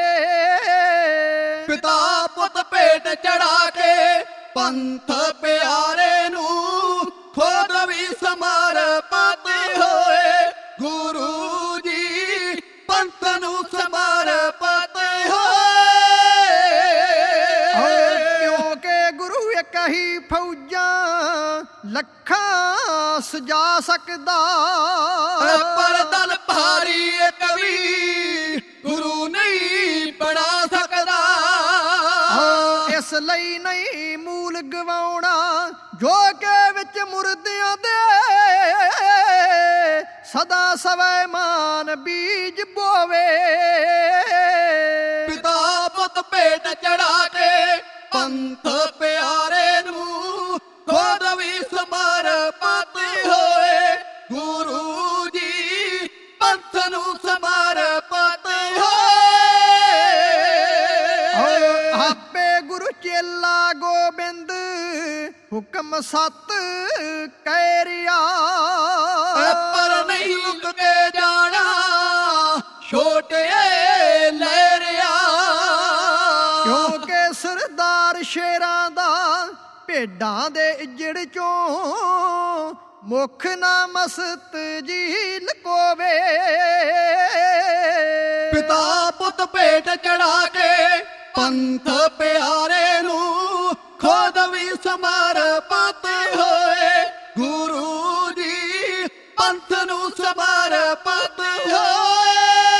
[SPEAKER 2] ਪਿਤਾ ਪੁੱਤ ਭੇਟ ਚੜਾ ਕੇ ਪੰਥ ਪਿਆਰੇ ਨੂੰ, ਖੁਦ ਵੀ ਸਮਰਪਿਤ ਹੋਏ ਗੁਰੂ ਜੀ, ਪੰਥ ਨੂੰ ਸਮਰਪਿਤ ਹੋਏ।
[SPEAKER 1] ਕਿਉਂਕਿ ਗੁਰੂ ਇੱਕ ਹੀ ਫੌਜਾਂ ਲੱਖਾਂ ਸਜਾ ਸਕਦਾ,
[SPEAKER 2] ਪਰ ਦਲ ਭਾਰੀ ਇੱਕ ਵੀ ਗੁਰੂ ਨਹੀਂ ਬਣਾ ਸਕਦਾ।
[SPEAKER 1] ਇਸ ਲਈ ਨਹੀਂ ਮੂਲ ਗਵਾਉਣਾ, ਜੋ ਕਿ ਵਿੱਚ ਮੁਰਦਿਆਂ ਦੇ ਸਦਾ ਸਵੈਮਾਨ ਬੀਜ ਬੋਵੇ।
[SPEAKER 2] ਪਿਤਾ ਪੁੱਤ ਭੇਟ ਚੜਾ ਕੇ ਪੰਥ ਪਿਆਰੇ ਨੂੰ, ਖੁਦ ਵੀ ਸਮਰਪਿਤ ਹੋਏ ਗੁਰੂ ਜੀ, ਪੰਥ ਨੂੰ ਸਮਰਪਿਤ ਹੋਏ।
[SPEAKER 1] ਆਪੇ ਗੁਰੂ ਚੇਲਾ ਗੋਬਿੰਦ ਹੁਕਮ ਸਤ ਕਹਿ ਰਿਹਾ,
[SPEAKER 2] ਪਰ ਨਹੀਂ ਲੁਕ ਕੇ ਜਾਣਾ ਛੋਟੇ ਲੈ ਰਿਹਾ।
[SPEAKER 1] ਕਿਉਂਕਿ ਸਰਦਾਰ ਸ਼ੇਰਾਂ ਦਾ ਭੇਡਾਂ ਦੇ ਇੱਜੜ ਚੋਂ, ਮੁੱਖ ਨਾ ਮਸਤ ਜੀ ਲਕੋਵੇ।
[SPEAKER 2] ਪਿਤਾ ਪੁੱਤ ਭੇਟ ਚੜਾ ਕੇ ਪੰਥ ਪਿਆਰੇ ਨੂੰ, ਖੁਦ ਵੀ ਸਮਰਪਿਤ ਹੋਏ ਗੁਰੂ ਜੀ, ਪੰਥ ਨੂੰ ਸਮਰਪਿਤ ਹੋਏ।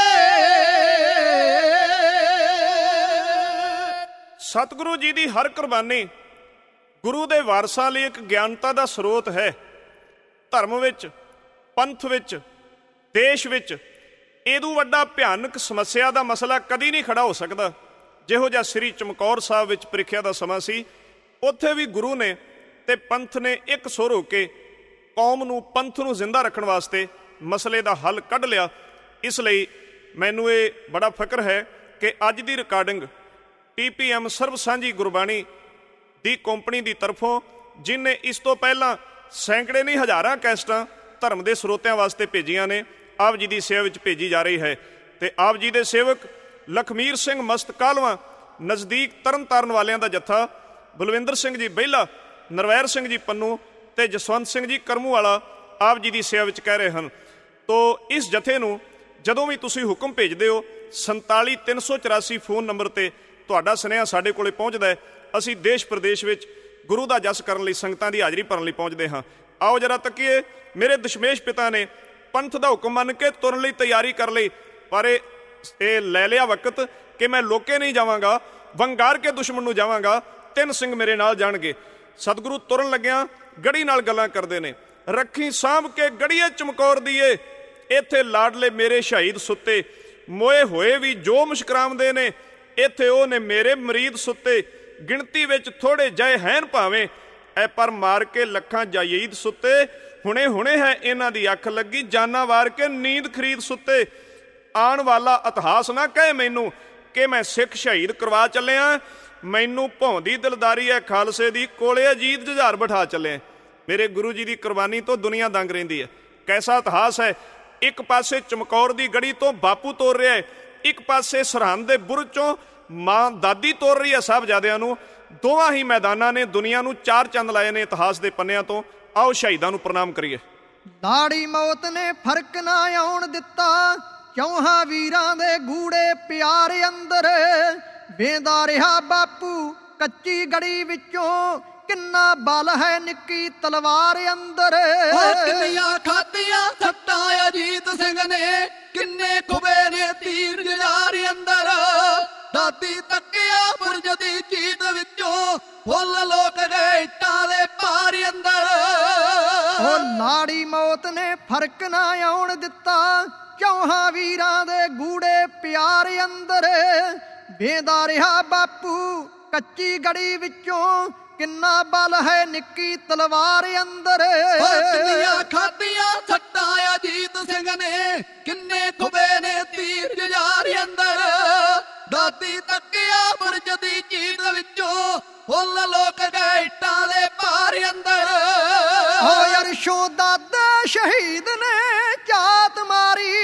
[SPEAKER 3] ਸਤਿਗੁਰੂ ਜੀ ਦੀ ਹਰ ਕੁਰਬਾਨੀ ਗੁਰੂ ਦੇ ਵਾਰਸਾਂ ਲਈ ਇੱਕ ਗਿਆਨਤਾ ਦਾ ਸਰੋਤ ਹੈ। ਧਰਮ ਵਿੱਚ, ਪੰਥ ਵਿੱਚ, ਦੇਸ਼ ਵਿੱਚ ਇਹਦੂ ਵੱਡਾ ਭਿਆਨਕ ਸਮੱਸਿਆ ਦਾ ਮਸਲਾ ਕਦੀ ਨਹੀਂ ਖੜਾ ਹੋ ਸਕਦਾ ਜਿਹੋ ਜਿਹਾ ਸ੍ਰੀ ਚਮਕੌਰ ਸਾਹਿਬ ਵਿੱਚ ਪ੍ਰੀਖਿਆ ਦਾ ਸਮਾਂ ਸੀ। ਉੱਥੇ ਵੀ ਗੁਰੂ ਨੇ ਤੇ ਪੰਥ ਨੇ ਇੱਕ ਸੁਰ ਹੋ ਕੇ ਕੌਮ ਨੂੰ, ਪੰਥ ਨੂੰ ਜ਼ਿੰਦਾ ਰੱਖਣ ਵਾਸਤੇ ਮਸਲੇ ਦਾ ਹੱਲ ਕੱਢ ਲਿਆ। ਇਸ ਲਈ ਮੈਨੂੰ ਇਹ ਬੜਾ ਫਖਰ ਹੈ ਕਿ ਅੱਜ ਦੀ recording T P M Sarab Sanjhi Gurbani ਦੀ ਕੰਪਨੀ ਦੀ ਤਰਫੋਂ, ਜਿਹਨੇ ਇਸ ਤੋਂ ਪਹਿਲਾਂ ਸੈਂਕੜੇ ਨਹੀਂ ਹਜ਼ਾਰਾਂ ਕੈਸਟਾਂ ਧਰਮ ਦੇ ਸਰੋਤਿਆਂ ਵਾਸਤੇ ਭੇਜੀਆਂ ਨੇ, ਆਪ ਜੀ ਦੀ ਸੇਵਾ ਵਿੱਚ ਭੇਜੀ ਜਾ ਰਹੀ ਹੈ। ਤੇ ਆਪ ਜੀ ਦੇ ਸੇਵਕ ਲਖਮੀਰ ਸਿੰਘ ਮਸਤ ਕਾਹਲਵਾਂ, ਨਜ਼ਦੀਕ ਤਰਨ ਤਾਰਨ ਵਾਲਿਆਂ ਦਾ ਜੱਥਾ, ਬਲਵਿੰਦਰ ਸਿੰਘ ਜੀ ਬਹਿਲਾ, ਨਰਵੈਰ ਸਿੰਘ ਜੀ ਪੰਨੂ ਤੇ ਜਸਵੰਤ ਸਿੰਘ ਜੀ ਕਰਮੂ ਵਾਲਾ ਆਪ ਜੀ ਦੀ ਸੇਵਾ ਵਿੱਚ ਕਹਿ ਰਹੇ ਹਨ। ਤੋ ਇਸ ਜਥੇ ਨੂੰ ਜਦੋਂ ਵੀ ਤੁਸੀਂ ਹੁਕਮ ਭੇਜਦੇ ਹੋ, ਸੰਤਾਲੀ ਤਿੰਨ ਸੌ ਚੁਰਾਸੀ ਫੋਨ ਨੰਬਰ 'ਤੇ ਤੁਹਾਡਾ ਸੁਨੇਹਾ ਸਾਡੇ ਕੋਲੇ ਪਹੁੰਚਦਾ ਹੈ। ਅਸੀਂ ਦੇਸ਼ ਪ੍ਰਦੇਸ਼ ਵਿੱਚ ਗੁਰੂ ਦਾ ਜਸ ਕਰਨ ਲਈ, ਸੰਗਤਾਂ ਦੀ ਹਾਜ਼ਰੀ ਭਰਨ ਲਈ ਪਹੁੰਚਦੇ ਹਾਂ। ਆਓ ਜਰਾ ਤੱਕੀਏ, ਮੇਰੇ ਦਸ਼ਮੇਸ਼ ਪਿਤਾ ਨੇ ਪੰਥ ਦਾ ਹੁਕਮ ਮੰਨ ਕੇ ਤੁਰਨ ਲਈ ਤਿਆਰੀ ਕਰ ਲਈ, ਪਰ ਇਹ ਇਹ ਲੈ ਲਿਆ ਵਕਤ ਕਿ ਮੈਂ ਲੋਕੇ ਨਹੀਂ ਜਾਵਾਂਗਾ, ਵੰਗਾਰ ਕੇ ਦੁਸ਼ਮਣ ਨੂੰ ਜਾਵਾਂਗਾ, ਤਿੰਨ ਸਿੰਘ ਮੇਰੇ ਨਾਲ ਜਾਣਗੇ। ਸਤਿਗੁਰੂ ਤੁਰਨ ਲੱਗਿਆਂ ਗੜੀ ਨਾਲ ਗੱਲਾਂ ਕਰਦੇ ਨੇ, ਰੱਖੀ ਸਾਂਭ ਕੇ ਗੜੀਏ ਚਮਕੌਰ ਦੀਏ, ਇੱਥੇ ਲਾਡਲੇ ਮੇਰੇ ਸ਼ਹੀਦ ਸੁੱਤੇ, ਮੋਏ ਹੋਏ ਵੀ ਜੋ ਮੁਸ਼ਕਰਾਉਂਦੇ ਨੇ, ਇੱਥੇ ਉਹ ਨੇ ਮੇਰੇ ਮਰੀਦ ਸੁੱਤੇ, ਗਿਣਤੀ ਵਿੱਚ ਥੋੜੇ ਜੈ ਹੈਨ ਭਾਵੇਂ, ਐ ਪਰ ਮਾਰ ਕੇ ਲੱਖਾਂ ਜਾਇਦ ਸੁੱਤੇ, ਹੁਣੇ ਹੁਣੇ ਹੈ ਇਹਨਾਂ ਦੀ ਅੱਖ ਲੱਗੀ, ਜਾਨਾਂ ਵਾਰ ਕੇ ਨੀਂਦ ਖਰੀਦ ਸੁੱਤੇ। ਆਉਣ ਵਾਲਾ ਇਤਿਹਾਸ ਨਾ ਕਹੇ ਮੈਨੂੰ ਕਿ ਮੈਂ ਸਿੱਖ ਸ਼ਹੀਦ ਕਰਵਾ ਚੱਲਿਆ, ਮੈਨੂੰ ਭੌਂਦੀ ਦਿਲਦਾਰੀ ਹੈ ਖਾਲਸੇ ਦੀ, ਕੋਲੇ ਅਜੀਤ ਜੁਝਾਰ ਬਿਠਾ ਚੱਲੇ। ਮੇਰੇ ਗੁਰੂ ਜੀ ਦੀ ਕੁਰਬਾਨੀ ਤੋਂ ਦੁਨੀਆ ਦੰਗ ਰਹਿੰਦੀ ਹੈ। ਕੈਸਾ ਇਤਿਹਾਸ ਹੈ। ਇੱਕ ਪਾਸੇ ਚਮਕੌਰ ਦੀ ਗੜੀ ਤੋਂ ਬਾਪੂ ਤੋਰ ਰਿਹਾ ਹੈ, ਇੱਕ ਪਾਸੇ ਸਰਹੰਦ ਦੇ ਬੁਰਜ ਚੋਂ ਮਾਂ ਦਾਦੀ ਤੋਰ ਰਹੀ ਹੈ ਸਾਹਿਬਜ਼ਾਦਿਆਂ ਨੂੰ। ਦੋਵਾਂ ਹੀ ਮੈਦਾਨਾਂ ਨੇ ਦੁਨੀਆ ਨੂੰ ਚਾਰ ਚੰਦ ਲਾਏ ਨੇ ਇਤਿਹਾਸ ਦੇ ਪੰਨਿਆਂ ਤੋਂ। ਆਓ ਸ਼ਹੀਦਾਂ ਨੂੰ ਪ੍ਰਣਾਮ ਕਰੀਏ।
[SPEAKER 1] ਲਾੜੀ ਮੌਤ ਨੇ ਫਰਕ ਨਾ ਆਉਣ ਦਿੱਤਾ, ਚੌਹਾਂ ਵੀਰਾਂ ਦੇ ਗੂੜੇ ਪਿਆਰ ਅੰਦਰ, ਵੇਂਦਾ ਰਿਹਾ ਬਾਪੂ ਕੱਚੀ ਗੜੀ ਵਿੱਚੋਂ, ਕਿੰਨਾ ਬਲ ਹੈ ਨਿੱਕੀ ਤਲਵਾਰ ਅੰਦਰ।
[SPEAKER 2] ਕਿੰਨੀਆਂ ਖਾਧੀਆਂ ਸੱਟਾਂ ਅਜੀਤ ਸਿੰਘ ਨੇ, ਕਿੰਨੇ ਖੁਬੇ ਨੇ ਤੀਰ ਜੁਝਾਰ ਅੰਦਰ, ਦਾਦੀ ਤੱਕਿਆ ਬੁਰਜ ਦੀ ਚੀਤ ਵਿੱਚੋਂ, ਫੁੱਲ ਲੋਕ ਗਏ ਇੱਟਾਂ ਦੇ ਪਾਰ ਅੰਦਰ।
[SPEAKER 1] ਉਹ ਲਾੜੀ ਮੌਤ ਨੇ ਫਰਕ ਨਾ ਆਉਣ ਦਿੱਤਾ, ਚੌਹਾਂ ਵੀਰਾਂ ਦੇ ਗੂੜੇ ਪਿਆਰ ਅੰਦਰ, ਵੇਂਦਾ ਰਿਹਾ ਬਾਪੂ ਕੱਚੀ ਗੜੀ ਵਿੱਚੋਂ, ਕਿੰਨਾ ਬਲ ਹੈ ਨਿੱਕੀ ਤਲਵਾਰ ਅੰਦਰ।
[SPEAKER 2] ਕਿੰਨੀਆਂ ਖਾਧੀਆਂ ਸੱਟਾਂ ਅਜੀਤ ਸਿੰਘ ਨੇ, ਕਿੰਨੇ ਖੁਬੇ ਨੇ ਤੀਰ ਜੁਝਾਰ ਅੰਦਰ, ਦਾਦੀ ਤੱਕਿਆ ਬੁਰਜ ਦੀ ਚੀਤ ਵਿੱਚੋਂ, ਫੁੱਲ ਲੋਕ ਗਏ ਇੱਟਾਂ ਦੇ ਪਾਰ ਅੰਦਰ।
[SPEAKER 1] ਓ ਅਰਸ਼ੋਂ ਦਾਦੇ ਸ਼ਹੀਦ ਨੇ ਝਾਤ ਮਾਰੀ,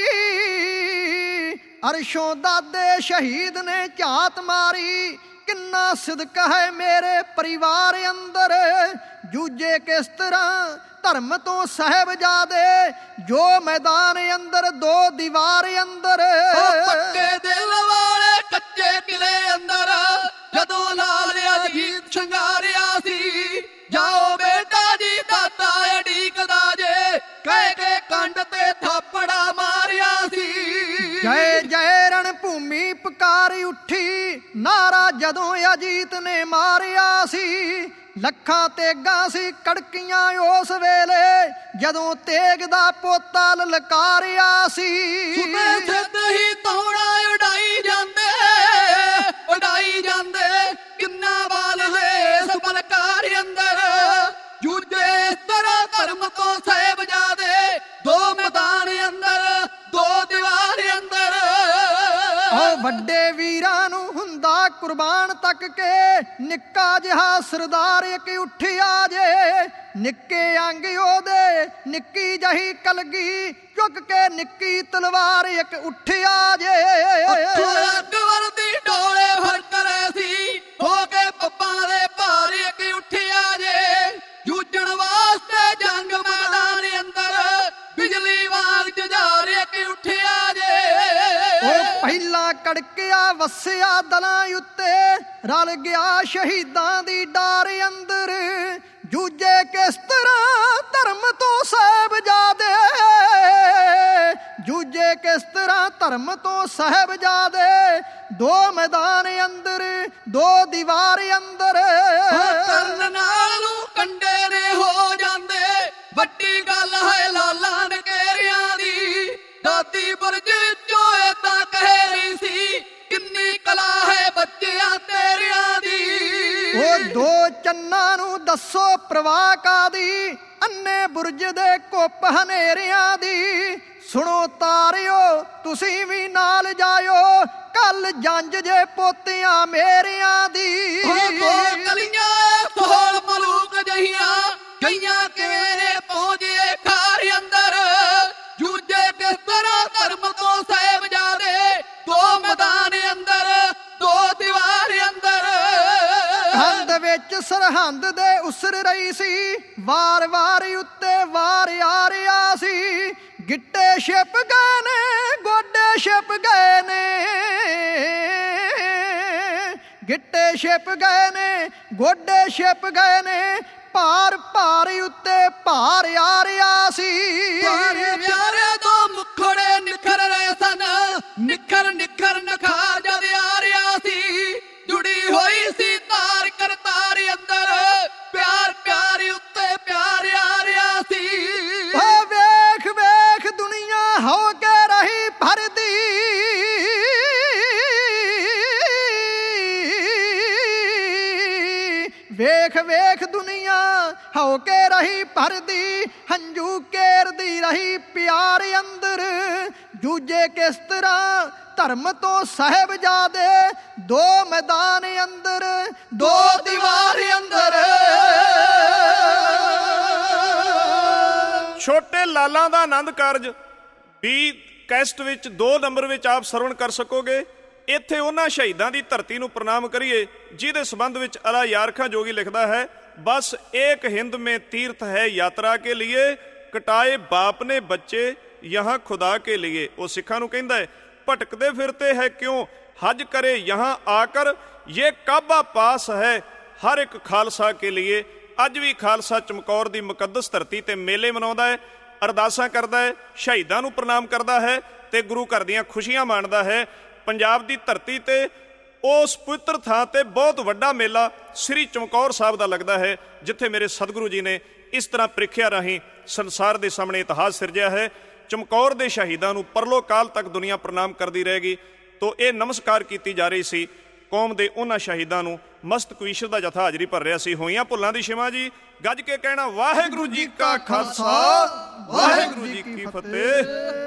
[SPEAKER 1] ਅਰਸ਼ੋਂ ਦਾਦੇ ਸ਼ਹੀਦ ਨੇ ਝਾਤ ਮਾਰੀ, ਕਿੰਨਾ ਸਿਦਕ ਹੈ ਮੇਰੇ ਪਰਿਵਾਰ ਅੰਦਰ, ਜੂਝੇ ਕਿਸ ਤਰ੍ਹਾਂ ਧਰਮ ਤੋਂ ਸਾਹਿਬਜ਼ਾਦੇ, ਜੋ ਮੈਦਾਨ ਅੰਦਰ ਦੋ ਦੀਵਾਰ ਅੰਦਰ।
[SPEAKER 2] ਪੱਕੇ ਦਿਲ ਵਾਲੇ ਕੱਚੇ ਕਿਲੇ ਅੰਦਰ, ਜਦੋਂ ਲਾਲ ਅਜੀਤ ਸ਼ਿੰਗਾਰਿਆ ਸੀ, ਜਾਓ ਬੇਟਾ ਜੀ ਦਾਦਾ ਅਡੀਕਦਾ ਜੇ, ਕਹਿ ਕੇ ਕੰਡ ਤੇ ਥਾਪੜਾ ਮਾਰਿਆ ਸੀ।
[SPEAKER 1] ਜੈ ਜੈ ਰਣ ਭੂਮੀ ਪੁਕਾਰ ਉੱਠੀ, ਨਾਰਾ ਜਦੋਂ ਅਜੀਤ ਨੇ ਮਾਰਿਆ ਸੀ, ਲੱਖਾਂ ਤੇਗਾਂ ਸੀ ਕੜਕੀਆਂ ਉਸ ਵੇਲੇ, ਜਦੋਂ ਤੇਗ ਦਾ ਪੋਤਾ ਲਲਕਾਰਿਆ ਸੀ।
[SPEAKER 2] ਸੁਬੇ ਸਿੱਧ ਹੀ ਤੌੜਾ ਉਡਾਈ ਜਾਂਦੇ, ਉਡਾਈ ਜਾਂਦੇ, ਕਿੰਨਾ ਬਾਲ ਹੈ ਇਸ ਬਲਕਾਰ ਅੰਦਰ, ਜੂਝੇ ਇਸ ਤਰ੍ਹਾਂ ਧਰਮ ਤੋਂ ਸਾਹਿਬਜ਼ਾਦੇ, ਦੋ ਮੈਦਾਨ ਅੰਦਰ ਦੋ ਦੀਵਾਰ ਅੰਦਰ।
[SPEAKER 1] ਉਹ ਵੱਡੇ ਵੀਰਾਂ ਨੂੰ ਹੁੰਦਾ ਕੁਰਬਾਨ ਤੱਕ ਕੇ, ਨਿੱਕਾ ਜਿਹਾ ਸਰਦਾਰ ਇੱਕ ਉੱਠਿਆ ਜੇ, ਨਿੱਕੇ ਅੰਗ ਉਹਦੇ ਨਿੱਕੀ ਜਹੀ ਕਲਗੀ, ਚੁੱਕ ਕੇ ਨਿੱਕੀ ਤਲਵਾਰ ਇੱਕ ਉੱਠਿਆ ਜੇ।
[SPEAKER 2] ਅਕਬਰ ਦੀ ਡੋਲੇ ਫੜ ਕਰੇ ਸੀ, ਹੋ ਕੇ ਪੱਪਾਂ ਦੇ ਭਾਰ ਇੱਕ ਉੱਠਿਆ ਜੇ, ਜੂਝਣ ਵਾਸਤੇ ਜੰਗ ਮੈਦਾਨ ਅੰਦਰ, ਬਿਜਲੀ ਵਾਂਗ ਜੁਝਾਰ ਇੱਕ ਉੱਠਿਆ ਜੇ।
[SPEAKER 1] ਉਹ ਪਹਿਲਾਂ ਕੜਕਿਆ ਵਸਿਆ ਦਲਾਂ ਉੱਤੇ, ਰਲ ਗਿਆ ਸ਼ਹੀਦਾਂ ਦੀ ਡਾਰ ਅੰਦਰ, ਜੂਝੇ ਕਿਸ ਤਰ੍ਹਾਂ ਧਰਮ ਤੋਂ ਸਾਹਿਬਜ਼ਾਦੇ, ਜੂਝੇ ਕਿਸ ਤਰ੍ਹਾਂ ਧਰਮ ਤੋਂ ਸਾਹਿਬਜ਼ਾਦੇ, ਦੋ ਮੈਦਾਨ ਅੰਦਰ ਦੋ ਦੀਵਾਰ ਅੰਦਰ।
[SPEAKER 2] ਕਰਨ ਨਾਲ ਨੂੰ ਕੰਡੇ ਨੇ ਹੋ ਜਾਂਦੇ, ਵੱਡੀ ਗੱਲ ਹੈ ਲਾਲਾਂ ਨਕੇਰਿਆਂ ਦੀ, ਦਾਦੀ ਬੁਰਜ ਵਿੱਚੋਂ ਇਹ ਤਾਂ ਕਹਿ ਰਹੀ ਸੀ, ਕਿੰਨੀ ਕਲਾ ਹੈ ਬੱਚਿਆਂ ਤੇਰਿਆਂ ਦੀ।
[SPEAKER 1] ਉਹ ਦੋ ਚੰਨਾਂ ਨੂੰ ਦੱਸੋ ਪ੍ਰਵਾਹ ਕਾਦੀ, ਅੰਨੇ ਬੁਰਜ ਦੇ ਕੁੱਪ ਹਨੇਰਿਆਂ ਦੀ। ਸੁਣੋ ਤਾਰਿਓ ਤੁਸੀਂ ਵੀ ਨਾਲ ਜਾਇਓ, ਕੱਲ ਜੰਜ ਜੇ ਪੋਤੀਆਂ ਮੇਰਿਆਂ ਦੀ।
[SPEAKER 2] ਦੋ ਗਲੀਆਂ ਸੋਹਲ ਮਲੂਕ ਜਹੀਆਂ, ਗਈਆਂ ਕਿਵੇਂ ਨੇ ਪਹੁੰਚੇ ਘਰ ਅੰਦਰ, ਜੂਝੇ ਕਿਸ ਤਰ੍ਹਾਂ ਧਰਮ ਤੋਂ ਸਾਹਿਬਜ਼ਾਦੇ, ਦੋ ਮੈਦਾਨ ਅੰਦਰ ਦੋ ਦੀਵਾਰ ਅੰਦਰ।
[SPEAKER 1] ਕੰਧ ਵਿੱਚ ਸਰਹੰਦ ਦੇ ਉਸਰ ਰਹੀ ਸੀ, ਵਾਰ ਵਾਰ ਉੱਤੇ ਵਾਰ ਆ ਰਿਹਾ ਸੀ। ਗਿੱਟੇ ਛਿਪ ਗਏ ਨੇ ਗੋਡੇ ਛਿਪ ਗਏ ਨੇ, ਗਿੱਟੇ ਛਿਪ ਗਏ ਨੇ ਗੋਡੇ ਛਿਪ ਗਏ ਨੇ, ਭਾਰ ਭਾਰ ਉੱਤੇ ਭਾਰ ਆ ਰਿਹਾ ਸੀ।
[SPEAKER 2] ਪਿਆਰੇ ਪਿਆਰੇ ਦੋ ਮੁਖੜੇ ਨਿਖਰ ਰਹੇ ਸਨ, ਨਿਖਰ ਨਿਖਰ ਨਖਾਰ ਜਦ ਆ ਰਿਹਾ ਸੀ। ਜੁੜੀ ਹੋਈ ਸੀ ਤਾਰ ਕਰਤਾਰ ਅੰਦਰ, ਪਿਆਰ ਪਿਆਰ ਉੱਤੇ ਪਿਆਰ ਆ ਰਿਹਾ ਸੀ।
[SPEAKER 1] ਓ ਵੇਖ ਵੇਖ ਦੁਨੀਆ ਹੋ ਕੇ ਰਹੀ ਭਰਦੀ, ਵੇਖ ਵੇਖ ਦੁਨੀਆ ਹੋ ਕੇ ਰਹੀ ਭਰਦੀ, ਹੰਝੂ ਕੇਰਦੀ ਰਹੀ ਪਿਆਰ ਅੰਦਰ। ਜੂਝੇ ਕਿਸ ਤਰ੍ਹਾਂ ਧਰਮ ਤੋਂ ਸਾਹਿਬਜ਼ਾਦੇ, ਦੋ ਮੈਦਾਨ ਅੰਦਰ ਦੋ ਦੀਵਾਰ ਅੰਦਰ।
[SPEAKER 3] ਛੋਟੇ ਲਾਲਾਂ ਦਾ ਆਨੰਦ ਕਾਰਜ ਵੀ ਕੈਸਟ ਵਿੱਚ ਦੋ ਨੰਬਰ ਵਿੱਚ ਆਪ ਸਰਵਣ ਕਰ ਸਕੋਗੇ। ਇੱਥੇ ਉਹਨਾਂ ਸ਼ਹੀਦਾਂ ਦੀ ਧਰਤੀ ਨੂੰ ਪ੍ਰਣਾਮ ਕਰੀਏ ਜਿਹਦੇ ਸੰਬੰਧ ਵਿੱਚ ਅਲਾ ਯਾਰਖਾਂ ਜੋਗੀ ਲਿਖਦਾ ਹੈ, ਬਸ ਏਕ ਹਿੰਦ में तीर्थ है यात्रा के लिए, ਕਟਾਏ ਬਾਪ ਨੇ ਬੱਚੇ यहाँ खुदा के लिए। ਉਹ ਸਿੱਖਾਂ ਨੂੰ ਕਹਿੰਦਾ ਹੈ, ਭਟਕਦੇ ਫਿਰਤੇ ਹੈ ਕਿਉਂ, ਹਜ ਕਰੇ यहाँ आकर, ये ਕਾਬਾ ਪਾਸ ਹੈ ਹਰ ਇੱਕ ਖਾਲਸਾ ਕੇ लिए। ਅੱਜ ਵੀ ਖਾਲਸਾ ਚਮਕੌਰ ਦੀ ਮੁਕੱਦਸ ਧਰਤੀ ਤੇ ਮੇਲੇ ਮਨਾਉਂਦਾ ਹੈ, ਅਰਦਾਸਾਂ ਕਰਦਾ ਹੈ, ਸ਼ਹੀਦਾਂ ਨੂੰ ਪ੍ਰਣਾਮ ਕਰਦਾ ਹੈ ਤੇ ਗੁਰੂ ਘਰ ਦੀਆਂ ਖੁਸ਼ੀਆਂ ਮਾਣਦਾ ਹੈ। ਪੰਜਾਬ ਦੀ ਧਰਤੀ ਤੇ ਉਸ ਪਵਿੱਤਰ ਥਾਂ ਤੇ ਬਹੁਤ ਵੱਡਾ ਮੇਲਾ ਸ੍ਰੀ ਚਮਕੌਰ ਸਾਹਿਬ ਦਾ ਲੱਗਦਾ ਹੈ, ਜਿੱਥੇ ਮੇਰੇ ਸਤਿਗੁਰੂ ਜੀ ਨੇ ਇਸ ਤਰ੍ਹਾਂ ਪ੍ਰੀਖਿਆ ਰਾਹੀਂ ਸੰਸਾਰ ਦੇ ਸਾਹਮਣੇ ਇਤਿਹਾਸ ਸਿਰਜਿਆ ਹੈ। ਚਮਕੌਰ ਦੇ ਸ਼ਹੀਦਾਂ ਨੂੰ ਪਰਲੋ ਕਾਲ ਤੱਕ ਦੁਨੀਆ ਪ੍ਰਣਾਮ ਕਰਦੀ ਰਹੇਗੀ। ਤੋ ਇਹ ਨਮਸਕਾਰ ਕੀਤੀ ਜਾ ਰਹੀ ਸੀ ਕੌਮ ਦੇ ਉਹਨਾਂ ਸ਼ਹੀਦਾਂ ਨੂੰ। ਮਸਤਕ ਈਸ਼ਰ ਦਾ ਜਥਾ ਹਾਜ਼ਰੀ ਭਰ ਰਿਹਾ ਸੀ। ਹੋਈਆਂ ਭੁੱਲਾਂ ਦੀ ਛਿਮਾ ਜੀ, ਗੱਜ ਕੇ ਕਹਿਣਾ ਵਾਹਿਗੁਰੂ ਜੀ ਕਾ ਖਾਲਸਾ ਵਾਹਿਗੁਰੂ ਜੀ ਕੀ ਫਤਿਹ।